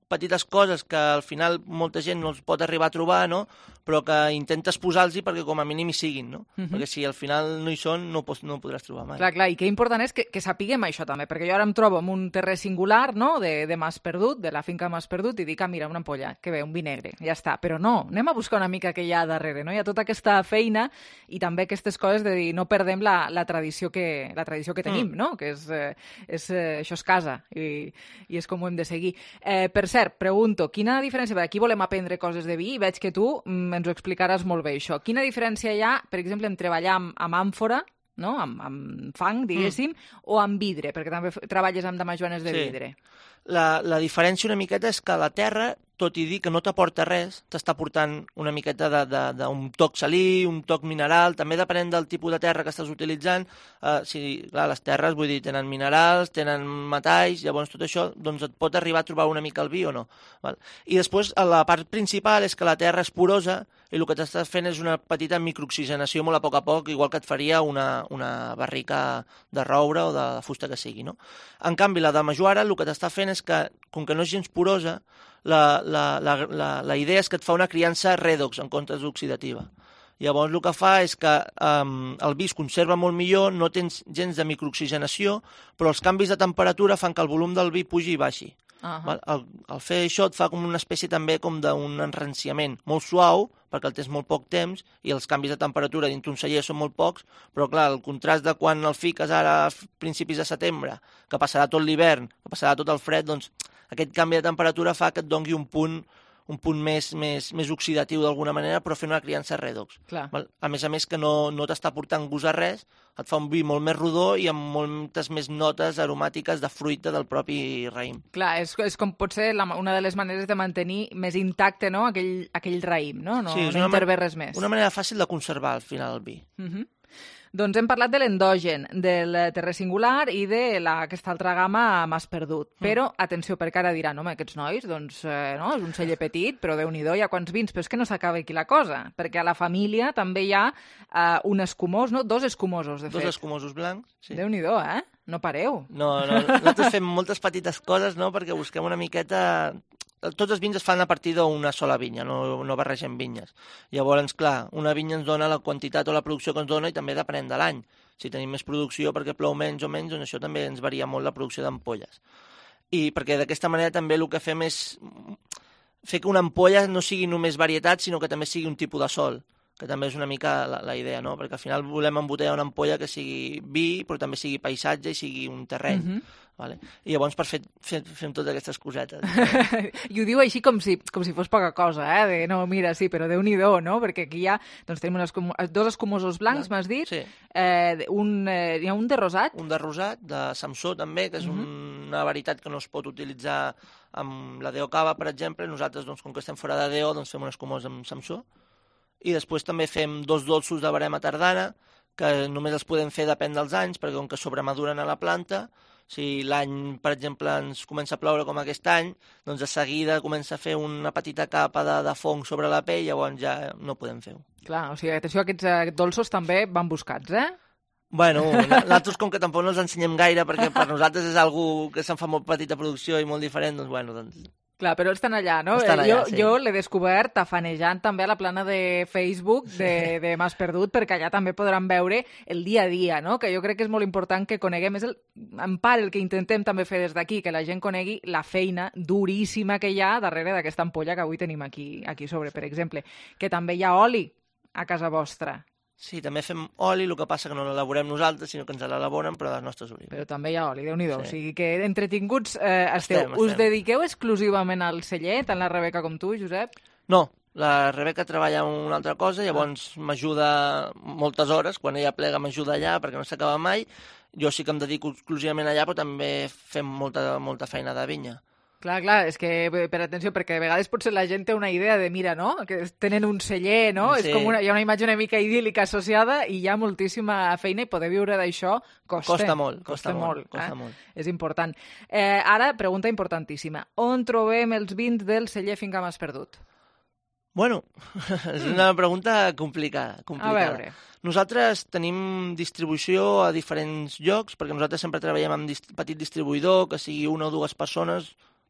petites coses que al final molta gent no els pot arribar a trobar, no? Però que intentes posar-los perquè com a mínim hi siguin, no? Uh -huh. Perquè si al final no hi són, no, pots, no ho podràs trobar mai.
Clar, clar, i que important és que, que sapiguem això també, perquè jo ara em trobo en un terrer singular, no?, de, de Mas Perdut, de la finca Mas Perdut, i dic, ah, mira, una ampolla, que bé, un vi negre, ja està. Però no, anem a buscar una mica què hi ha darrere, no? Hi ha tota aquesta feina i també aquestes coses de dir, no perdem la, la tradició que, la tradició que tenim, mm. no?, que és, eh, és, eh, això és casa i, i és com ho hem de seguir. Eh, per cert, pregunto, quina diferència, perquè aquí volem aprendre coses de vi i veig que tu mm, ens ho explicaràs molt bé, això. Quina diferència hi ha, per exemple, en treballar amb, amb àmfora, no?, amb, amb fang, diguéssim, mm. o amb vidre, perquè també treballes amb damajoanes de
sí.
vidre.
La, la diferència una miqueta és que la terra, tot i dir que no t'aporta res, t'està portant una miqueta d'un toc salí, un toc mineral, també depenent del tipus de terra que estàs utilitzant. Uh, si, clar, les terres, vull dir, tenen minerals, tenen metalls, llavors tot això doncs et pot arribar a trobar una mica el vi o no. Val? I després la part principal és que la terra és porosa i el que t'estàs fent és una petita microoxigenació molt a poc a poc, igual que et faria una, una barrica de roure o de fusta que sigui, no? En canvi, la de Majoara el que t'està fent és que, com que no és gens porosa, la, la, la, la, la idea és que et fa una criança redox en comptes d'oxidativa. Llavors el que fa és que um, el vi es conserva molt millor, no tens gens de microoxigenació, però els canvis de temperatura fan que el volum del vi pugi i baixi. Uh -huh. Al, al fer això et fa com una espècie també com d'un enranciament molt suau, perquè el tens molt poc temps i els canvis de temperatura dins un celler són molt pocs, però clar, el contrast de quan el fiques ara a principis de setembre, que passarà tot l'hivern, que passarà tot el fred, doncs aquest canvi de temperatura fa que et doni un punt un punt més, més, més oxidatiu d'alguna manera, però fent una criança redox. Clar. A més a més que no, no t'està portant gust a res, et fa un vi molt més rodó i amb moltes més notes aromàtiques de fruita del propi raïm.
Clar, és, és com pot ser la, una de les maneres de mantenir més intacte, no?, aquell, aquell raïm, no? No, sí, no intervé res més.
Una manera fàcil de conservar al final el vi.
Uh -huh. Doncs hem parlat de l'endogen, del terrer singular i de la, aquesta altra gamma Mas Perdut. Mm. Però, atenció, perquè ara diran, home, aquests nois, doncs, eh, no, és un celler petit, però Déu-n'hi-do, hi ha quants vins, però és que no s'acaba aquí la cosa, perquè a la família també hi ha eh, un escumós, no? Dos escumosos, de
Dos
fet.
Dos escumosos blancs, sí.
Déu-n'hi-do, eh? No pareu.
No, no, nosaltres fem moltes petites coses, no?, perquè busquem una miqueta... Tots els vins es fan a partir d'una sola vinya, no, no barregem vinyes. Llavors, clar, una vinya ens dona la quantitat o la producció que ens dona i també depenent de l'any. Si tenim més producció perquè plou menys o menys, doncs això també ens varia molt la producció d'ampolles. I perquè d'aquesta manera també el que fem és fer que una ampolla no sigui només varietat, sinó que també sigui un tipus de sol, que també és una mica la, la idea, no? Perquè al final volem embotellar una ampolla que sigui vi, però també sigui paisatge i sigui un terreny. Uh-huh. Vale? I llavors per fer, fer, fem totes aquestes cosetes.
I ho diu així com si, com si fos poca cosa, eh? De, no, mira, sí, però Déu-n'hi-do, no? Perquè aquí hi ha, doncs tenim unes, dos escumosos blancs, m'has dit,
sí.
eh, un, eh, hi ha un de rosat.
Un de rosat, de Samsó també, que és uh-huh. un, una varietat que no es pot utilitzar amb la D O Cava, per exemple. Nosaltres, doncs, com que estem fora de D O, doncs fem un escumós amb Samsó. I després també fem dos dolços de barema tardana, que només els podem fer depèn dels anys, perquè com que sobremaduren a la planta, si l'any, per exemple, ens comença a ploure com aquest any, doncs de seguida comença a fer una petita capa de, de fong sobre la pell, llavors ja no podem fer-ho.
Clar, o sigui, atenció, aquests eh, dolços també van buscats, eh?
Bueno, nosaltres com que tampoc no els ensenyem gaire, perquè per nosaltres és algo que se'n fa molt petita producció i molt diferent, doncs bueno, doncs...
Clar, però estan allà, no?
Estan allà,
jo
sí.
jo l'he descobert tafanejant també a la plana de Facebook de, de Mas Perdut, perquè allà també podran veure el dia a dia, no? Que jo crec que és molt important que coneguem, és el, en part el que intentem també fer des d'aquí, que la gent conegui la feina duríssima que hi ha darrere d'aquesta ampolla que avui tenim aquí, aquí sobre, per exemple. Que també hi ha oli a casa vostra.
Sí, també fem oli, el que passa que no l'elaborem nosaltres, sinó que ens l'elaboren per a les nostres olives.
Però també hi ha oli, Déu-n'hi-do. Sí. O sigui que entretinguts eh, esteu.
Estem,
Us
estem.
dediqueu exclusivament al celler, tant la Rebeca com tu, Josep?
No, la Rebeca treballa en una altra cosa, llavors ah. m'ajuda moltes hores, quan ella plega m'ajuda allà perquè no s'acaba mai. Jo sí que em dedico exclusivament allà, però també fem molta, molta feina de vinya.
Clar, clar, és que, per atenció, perquè a vegades potser la gent té una idea de, mira, no?, que tenen un celler, no? Sí. És com una, hi ha una imatge una mica idíl·lica associada i hi ha moltíssima feina i poder viure d'això costa.
Costa molt,
costa
costa molt.
molt,
costa
eh?
molt.
És important. Eh, ara, pregunta importantíssima. On trobem els vins del celler Finca Mas Perdut?
Bueno, és una pregunta complicada. complicada.
A veure.
Nosaltres tenim distribució a diferents llocs, perquè nosaltres sempre treballem amb dist- petit distribuïdor, que sigui una o dues persones,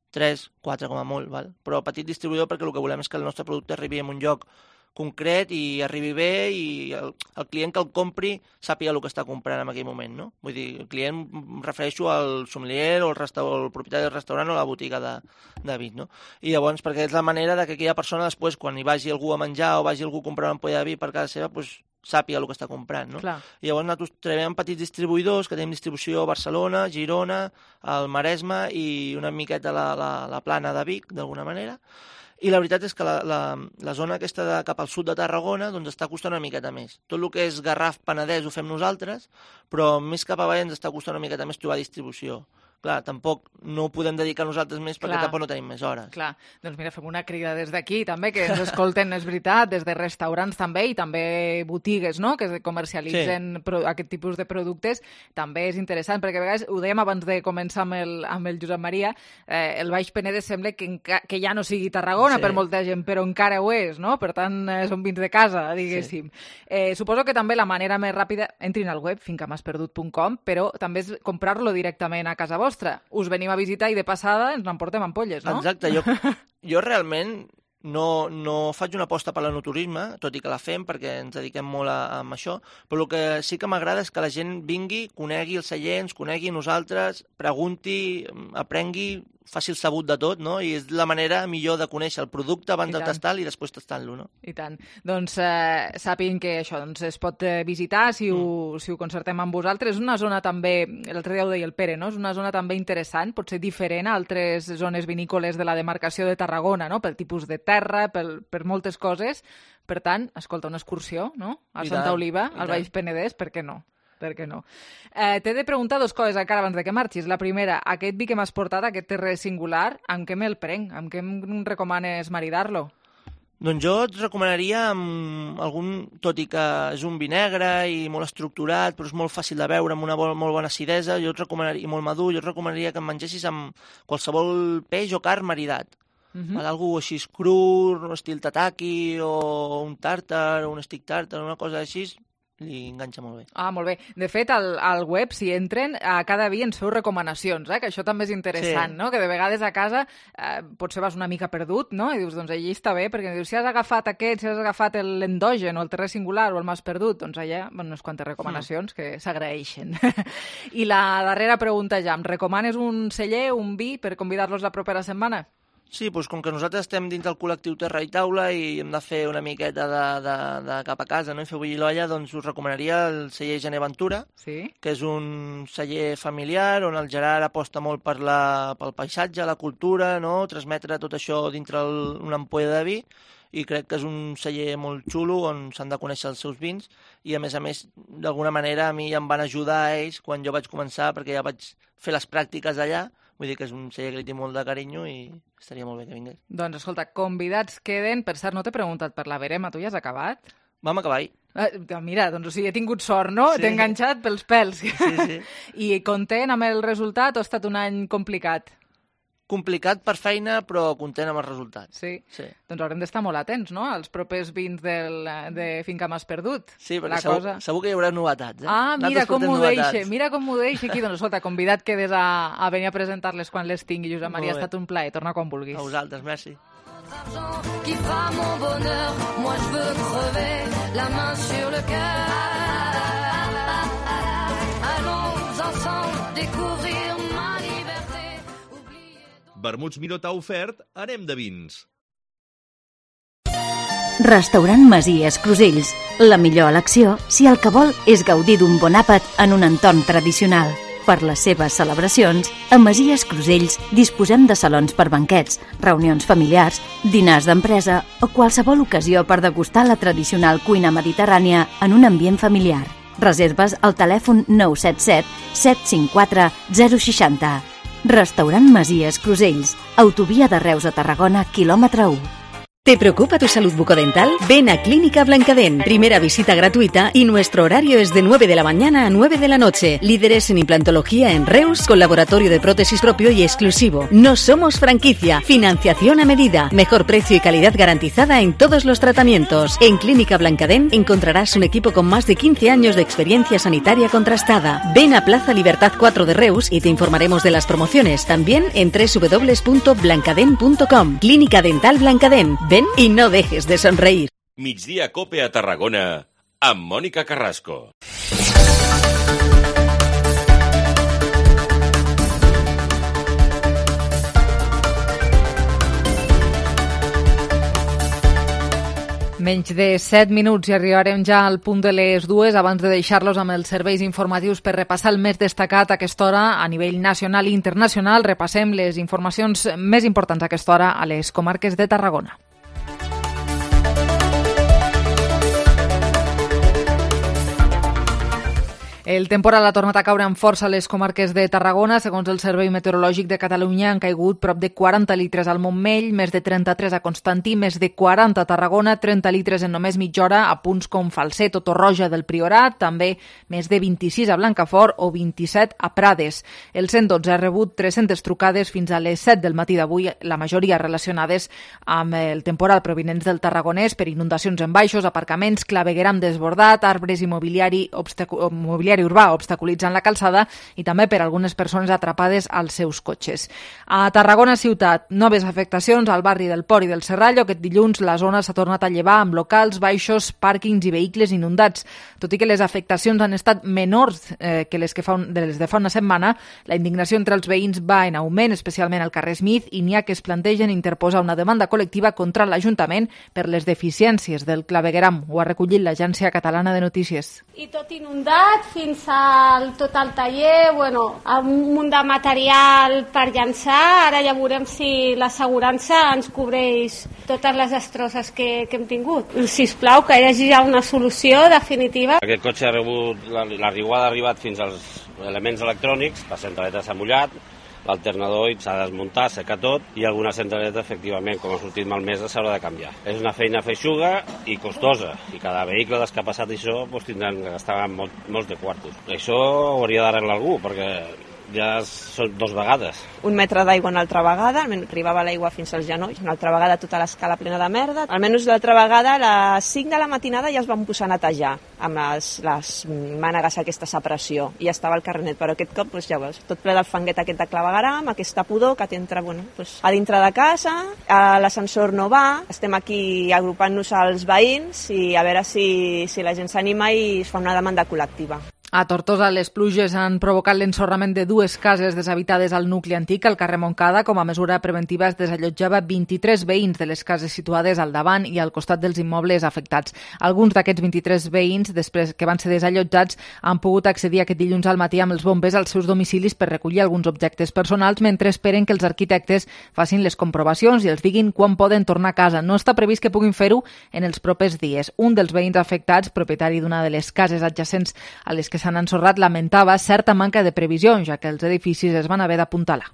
tres, quatre com a molt, val? Però petit distribuïdor perquè el que volem és que el nostre producte arribi en un lloc concret i arribi bé i el, el client que el compri sàpiga el que està comprant en aquell moment, no? Vull dir, el client em refereixo al sommelier o el, el propietari del restaurant o la botiga de, de vi, no? I llavors, perquè és la manera de que aquella persona després, quan hi vagi algú a menjar o vagi algú a comprar una ampolla de vi per casa seva, doncs sàpiga el que està comprant, no?
Clar.
I llavors nosaltres treballem amb petits distribuïdors que tenim distribució a Barcelona, Girona, al Maresme i una miqueta la, la, la plana de Vic, d'alguna manera. I la veritat és que la, la, la zona aquesta de cap al sud de Tarragona doncs està costant una miqueta més. Tot el que és Garraf, Penedès ho fem nosaltres, però més cap avall ens està costant una miqueta més trobar distribució. Clar, tampoc no ho podem dedicar nosaltres més perquè
Clar.
tampoc no tenim més hores.
Clar, doncs mira, fem una crida des d'aquí també, que ens escolten, és veritat, des de restaurants també i també botigues, no?, que comercialitzen sí. pro, aquest tipus de productes. També és interessant, perquè a vegades, ho dèiem abans de començar amb el, amb el Josep Maria, eh, el Baix Penedès sembla que, que ja no sigui Tarragona sí. per molta gent, però encara ho és, no? Per tant, eh, són vins de casa, diguéssim. Sí. Eh, suposo que també la manera més ràpida, entrin al web, fincamasPerdut punt com, però també és comprar-lo directament a casa vostra. Us venim a visitar i de passada ens n'emportem ampolles, no?
Exacte, jo, jo realment no, no faig una aposta per l'enoturisme, tot i que la fem perquè ens dediquem molt a, a això, però el que sí que m'agrada és que la gent vingui, conegui els seients, conegui nosaltres, pregunti, aprengui, faci el sabut de tot, no? I és la manera millor de conèixer el producte abans de tastar-lo i després tastant-lo, no?
I tant. Doncs eh, sàpiguen que això doncs, es pot eh, visitar si ho, mm. si ho concertem amb vosaltres. És una zona també, l'altre dia ho deia el Pere, no? És una zona també interessant, pot ser diferent a altres zones vinícoles de la demarcació de Tarragona, no? Pel tipus de terra, pel, per moltes coses. Per tant, escolta, una excursió, no? A Santa Oliva, al Baix Penedès, per què no? Per què no? Eh, T'he de preguntar dues coses encara abans de que marxis. La primera, aquest vi que m'has portat, aquest terrer singular, amb què me'l prenc? Amb què em recomanes maridar-lo?
Doncs jo et recomanaria amb algun, tot i que és un vi negre i molt estructurat, però és molt fàcil de beure, amb una molt, molt bona acidesa, jo et recomanaria, i molt madur, jo et recomanaria que em mengessis amb qualsevol peix o carn maridat. Uh-huh. Algú així cru, un estil tataki o un tàrtar o un stick tàrtar, una cosa així, li enganxa molt bé.
Ah, molt bé. De fet, al, al web, si entren, a cada dia ens feu recomanacions, eh? Que això també és interessant, sí. no? Que de vegades a casa eh, potser vas una mica perdut, no? I dius, doncs allà està bé, perquè dius, si has agafat aquest, si has agafat l'endogen o el terrer singular o el m'has perdut, doncs allà, bueno, unes quantes recomanacions mm. que s'agraeixen. I la darrera pregunta ja, em recomanes un celler, un vi, per convidar-los la propera setmana?
Sí, doncs com que nosaltres estem dins del col·lectiu Terra i Taula i hem de fer una miqueta de, de, de cap a casa, no? I fer bullir l'olla, doncs us recomanaria el celler Gené Ventura,
sí?
que és un celler familiar on el Gerard aposta molt per la, pel paisatge, la cultura, no? Transmetre tot això dintre el, una ampolla de vi, i crec que és un celler molt xulo on s'han de conèixer els seus vins i a més a més d'alguna manera a mi em van ajudar a ells quan jo vaig començar perquè ja vaig fer les pràctiques allà. Vull dir que és un celler que li té molt de carinyo i estaria molt bé que vingués.
Doncs escolta, convidats queden. Per cert, no t'he preguntat per la verema, tu ja has acabat?
Vam acabar ahir.
Eh, mira, doncs o sigui, he tingut sort, no? Sí. T'he enganxat pels pèls.
Sí, sí.
I content amb el resultat o ha estat un any complicat?
Complicat per feina, però content amb el resultat.
Sí?
Sí.
Doncs haurem d'estar molt atents, no?, als propers vins del, de Finca M'Has-Perdut.
Sí, perquè segur, cosa... segur que hi haurà novetats. Eh?
Ah, mira com m'ho deixa, mira com m'ho deixa aquí. Doncs escolta, convidat quedes a, a venir a presentar-les quan les tingui. Josep Maria, ha estat un plaer. Torna quan vulguis.
A vosaltres, merci.
Qui fa mon bonheur, moi je veux crever la main sur le cœur. Allons ensemble découvrir ma liberté.
Vermuts Miró t'ha ofert Anem de vins.
Restaurant Masies Crusells. La millor elecció si el que vol és gaudir d'un bon àpat en un entorn tradicional. Per les seves celebracions, a Masies Crusells disposem de salons per banquets, reunions familiars, dinars d'empresa o qualsevol ocasió per degustar la tradicional cuina mediterrània en un ambient familiar. Reserves al telèfon nou set set set cinc quatre zero sis zero. Restaurant Masies Crusells, autovia de Reus a Tarragona, quilòmetre u.
¿Te preocupa tu salud bucodental? Ven a Clínica Blancadent. Primera visita gratuita y nuestro horario es de nueve de la mañana a nueve de la noche. Líderes en implantología en Reus, con laboratorio de prótesis propio y exclusivo. No somos franquicia. Financiación a medida. Mejor precio y calidad garantizada en todos los tratamientos. En Clínica Blancadent encontrarás un equipo con más de quince años de experiencia sanitaria contrastada. Ven a Plaza Libertad cuatro de Reus y te informaremos de las promociones. También en doble u doble u doble u punto blancadent punto com. Clínica Dental Blancadent. Ven y no dejes de sonreír.
Migdia Cope a Tarragona amb Mònica Carrasco.
Menys de set minuts i arribarem ja al punt de les dues abans de deixar-los amb els serveis informatius per repassar el més destacat a aquesta hora a nivell nacional i internacional. Repassem les informacions més importants a aquesta hora a les comarques de Tarragona. El temporal ha tornat a caure amb força a les comarques de Tarragona. Segons el Servei Meteorològic de Catalunya, han caigut prop de quaranta litres al Montmell, més de trenta-tres a Constantí, més de quaranta a Tarragona, trenta litres en només mitja hora a punts com Falset o Torroja del Priorat, també més de vint-i-sis a Blancafort o vint-i-set a Prades. El cent dotze ha rebut tres-centes trucades fins a les set del matí d'avui, la majoria relacionades amb el temporal provinents del Tarragonès per inundacions en baixos, aparcaments, clavegueram desbordat, arbres i mobiliari, obstacu- mobiliari urbà obstaculitzant la calçada i també per algunes persones atrapades als seus cotxes. A Tarragona ciutat, noves afectacions al barri del Port i del Serrallo. Aquest dilluns la zona s'ha tornat a llevar amb locals, baixos, pàrquings i vehicles inundats. Tot i que les afectacions han estat menors eh, que les, que fa un, de les de fa una setmana, la indignació entre els veïns va en augment, especialment al carrer Smith, i n'hi ha que es plantegen interposar una demanda col·lectiva contra l'Ajuntament per les deficiències del clavegueram. Ho ha recollit l'Agència Catalana de Notícies.
I tot inundat, fins al tot el taller, bueno, un munt de material per llançar. Ara ja veurem si l'assegurança ens cobreix totes les destrosses que, que hem tingut. Sisplau, que hi hagi ja una solució definitiva.
Aquest cotxe ha rebut, la, la riuada ha arribat fins als elements electrònics, la centraleta s'ha mullat, l'alternador s'ha de desmuntar, secar tot, i alguna centraleta, efectivament, com ha sortit malmesa, s'haurà de canviar. És una feina feixuga i costosa, i cada vehicle des que ha passat això doncs, tindran que gastar molt, molts de quartos. Això ho hauria d'arreglar algú, perquè ja són dos vegades.
Un metre d'aigua una altra vegada, almenys arribava l'aigua fins als genolls, una altra vegada tota l'escala plena de merda. Almenys l'altra vegada a les cinc de la matinada ja es van posar a netejar amb les, les mànegues aquestes a pressió i ja estava el carrer net, però aquest cop doncs, ja veus, tot ple del fanguet aquest de clavegueram, aquesta pudor que t'entra bueno, doncs, a dintre de casa, l'ascensor no va, estem aquí agrupant-nos als veïns i a veure si, si la gent s'anima i es fa una demanda col·lectiva.
A Tortosa, les pluges han provocat l'ensorrament de dues cases deshabitades al nucli antic, al carrer Montcada. Com a mesura preventiva es desallotjava vint-i-tres veïns de les cases situades al davant i al costat dels immobles afectats. Alguns d'aquests vint-i-tres veïns, després que van ser desallotjats, han pogut accedir aquest dilluns al matí amb els bombers als seus domicilis per recollir alguns objectes personals, mentre esperen que els arquitectes facin les comprovacions i els diguin quan poden tornar a casa. No està previst que puguin fer-ho en els propers dies. Un dels veïns afectats, propietari d'una de les cases adjacents a les que s'han ensorrat, lamentava certa manca de previsió, ja que els edificis es van haver d'apuntalar.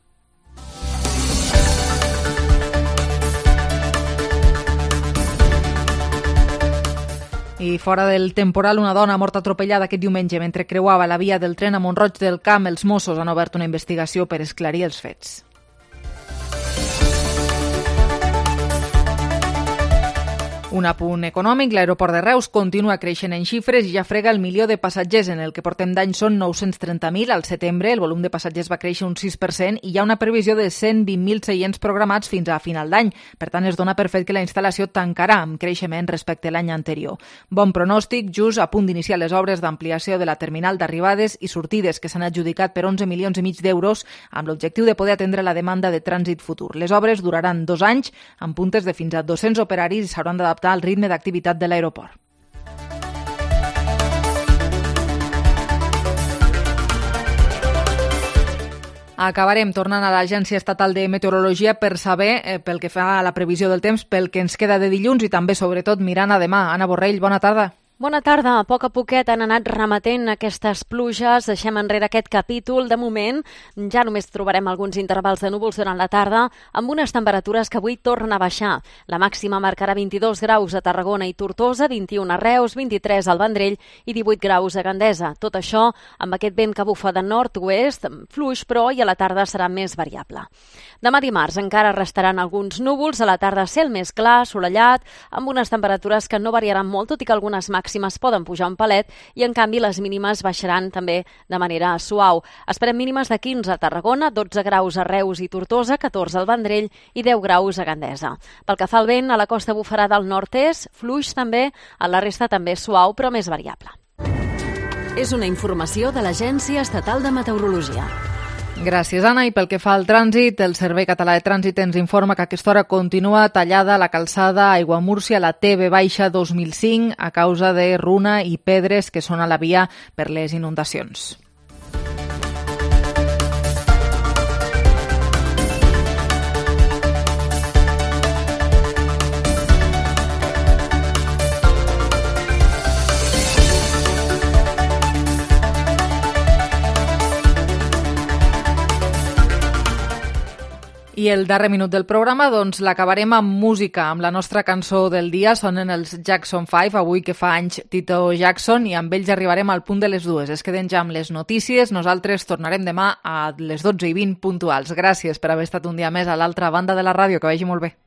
I fora del temporal, una dona morta atropellada aquest diumenge mentre creuava la via del tren a Mont-roig del Camp. Els Mossos han obert una investigació per esclarir els fets. Un apunt econòmic, l'aeroport de Reus continua creixent en xifres i ja frega el milió de passatgers. En el que portem d'any són nou-cents trenta mil. Al setembre el volum de passatgers va créixer un sis per cent i hi ha una previsió de cent vint mil seients programats fins a final d'any. Per tant, es dona per fet que la instal·lació tancarà amb creixement respecte a l'any anterior. Bon pronòstic, just a punt d'iniciar les obres d'ampliació de la terminal d'arribades i sortides que s'han adjudicat per onze milions i mig d'euros amb l'objectiu de poder atendre la demanda de trànsit futur. Les obres duraran dos anys amb puntes de fins a dos-cents operaris i s'hauran d'adaptar al ritme d'activitat de l'aeroport. Acabarem tornant a l'Agència Estatal de Meteorologia per saber, eh, pel que fa a la previsió del temps, pel que ens queda de dilluns i també, sobretot, mirant a demà. Anna Borrell, bona tarda.
Bona tarda. A poc a poquet han anat remetent aquestes pluges. Deixem enrere aquest capítol. De moment, ja només trobarem alguns intervals de núvols durant la tarda, amb unes temperatures que avui tornen a baixar. La màxima marcarà vint-i-dos graus a Tarragona i Tortosa, vint-i-un a Reus, vint-i-tres al Vendrell i divuit graus a Gandesa. Tot això amb aquest vent que bufa de nord-oest, fluix, però i a la tarda serà més variable. Demà dimarts encara restaran alguns núvols, a la tarda cel més clar, assolellat, amb unes temperatures que no variaran molt, tot i que algunes màximes poden pujar un palet i, en canvi, les mínimes baixaran també de manera suau. Esperem mínimes de quinze a Tarragona, dotze graus a Reus i Tortosa, catorze al Vendrell i deu graus a Gandesa. Pel que fa al vent, a la costa bufarà del nord-est, fluix també, a la resta també suau, però més variable.
És una informació de l'Agència Estatal de Meteorologia.
Gràcies, Anna. I pel que fa al trànsit, el Servei Català de Trànsit ens informa que a aquesta hora continua tallada la calçada Aiguamúrcia, la T B dos mil cinc, a causa de runa i pedres que són a la via per les inundacions. I el darrer minut del programa, doncs, l'acabarem amb música, amb la nostra cançó del dia. Sonen els Jackson cinc, avui que fa anys Tito Jackson, i amb ells arribarem al punt de les dues. Es queden ja amb les notícies. Nosaltres tornarem demà a les dotze i vint puntuals. Gràcies per haver estat un dia més a l'altra banda de la ràdio. Que vagi molt bé.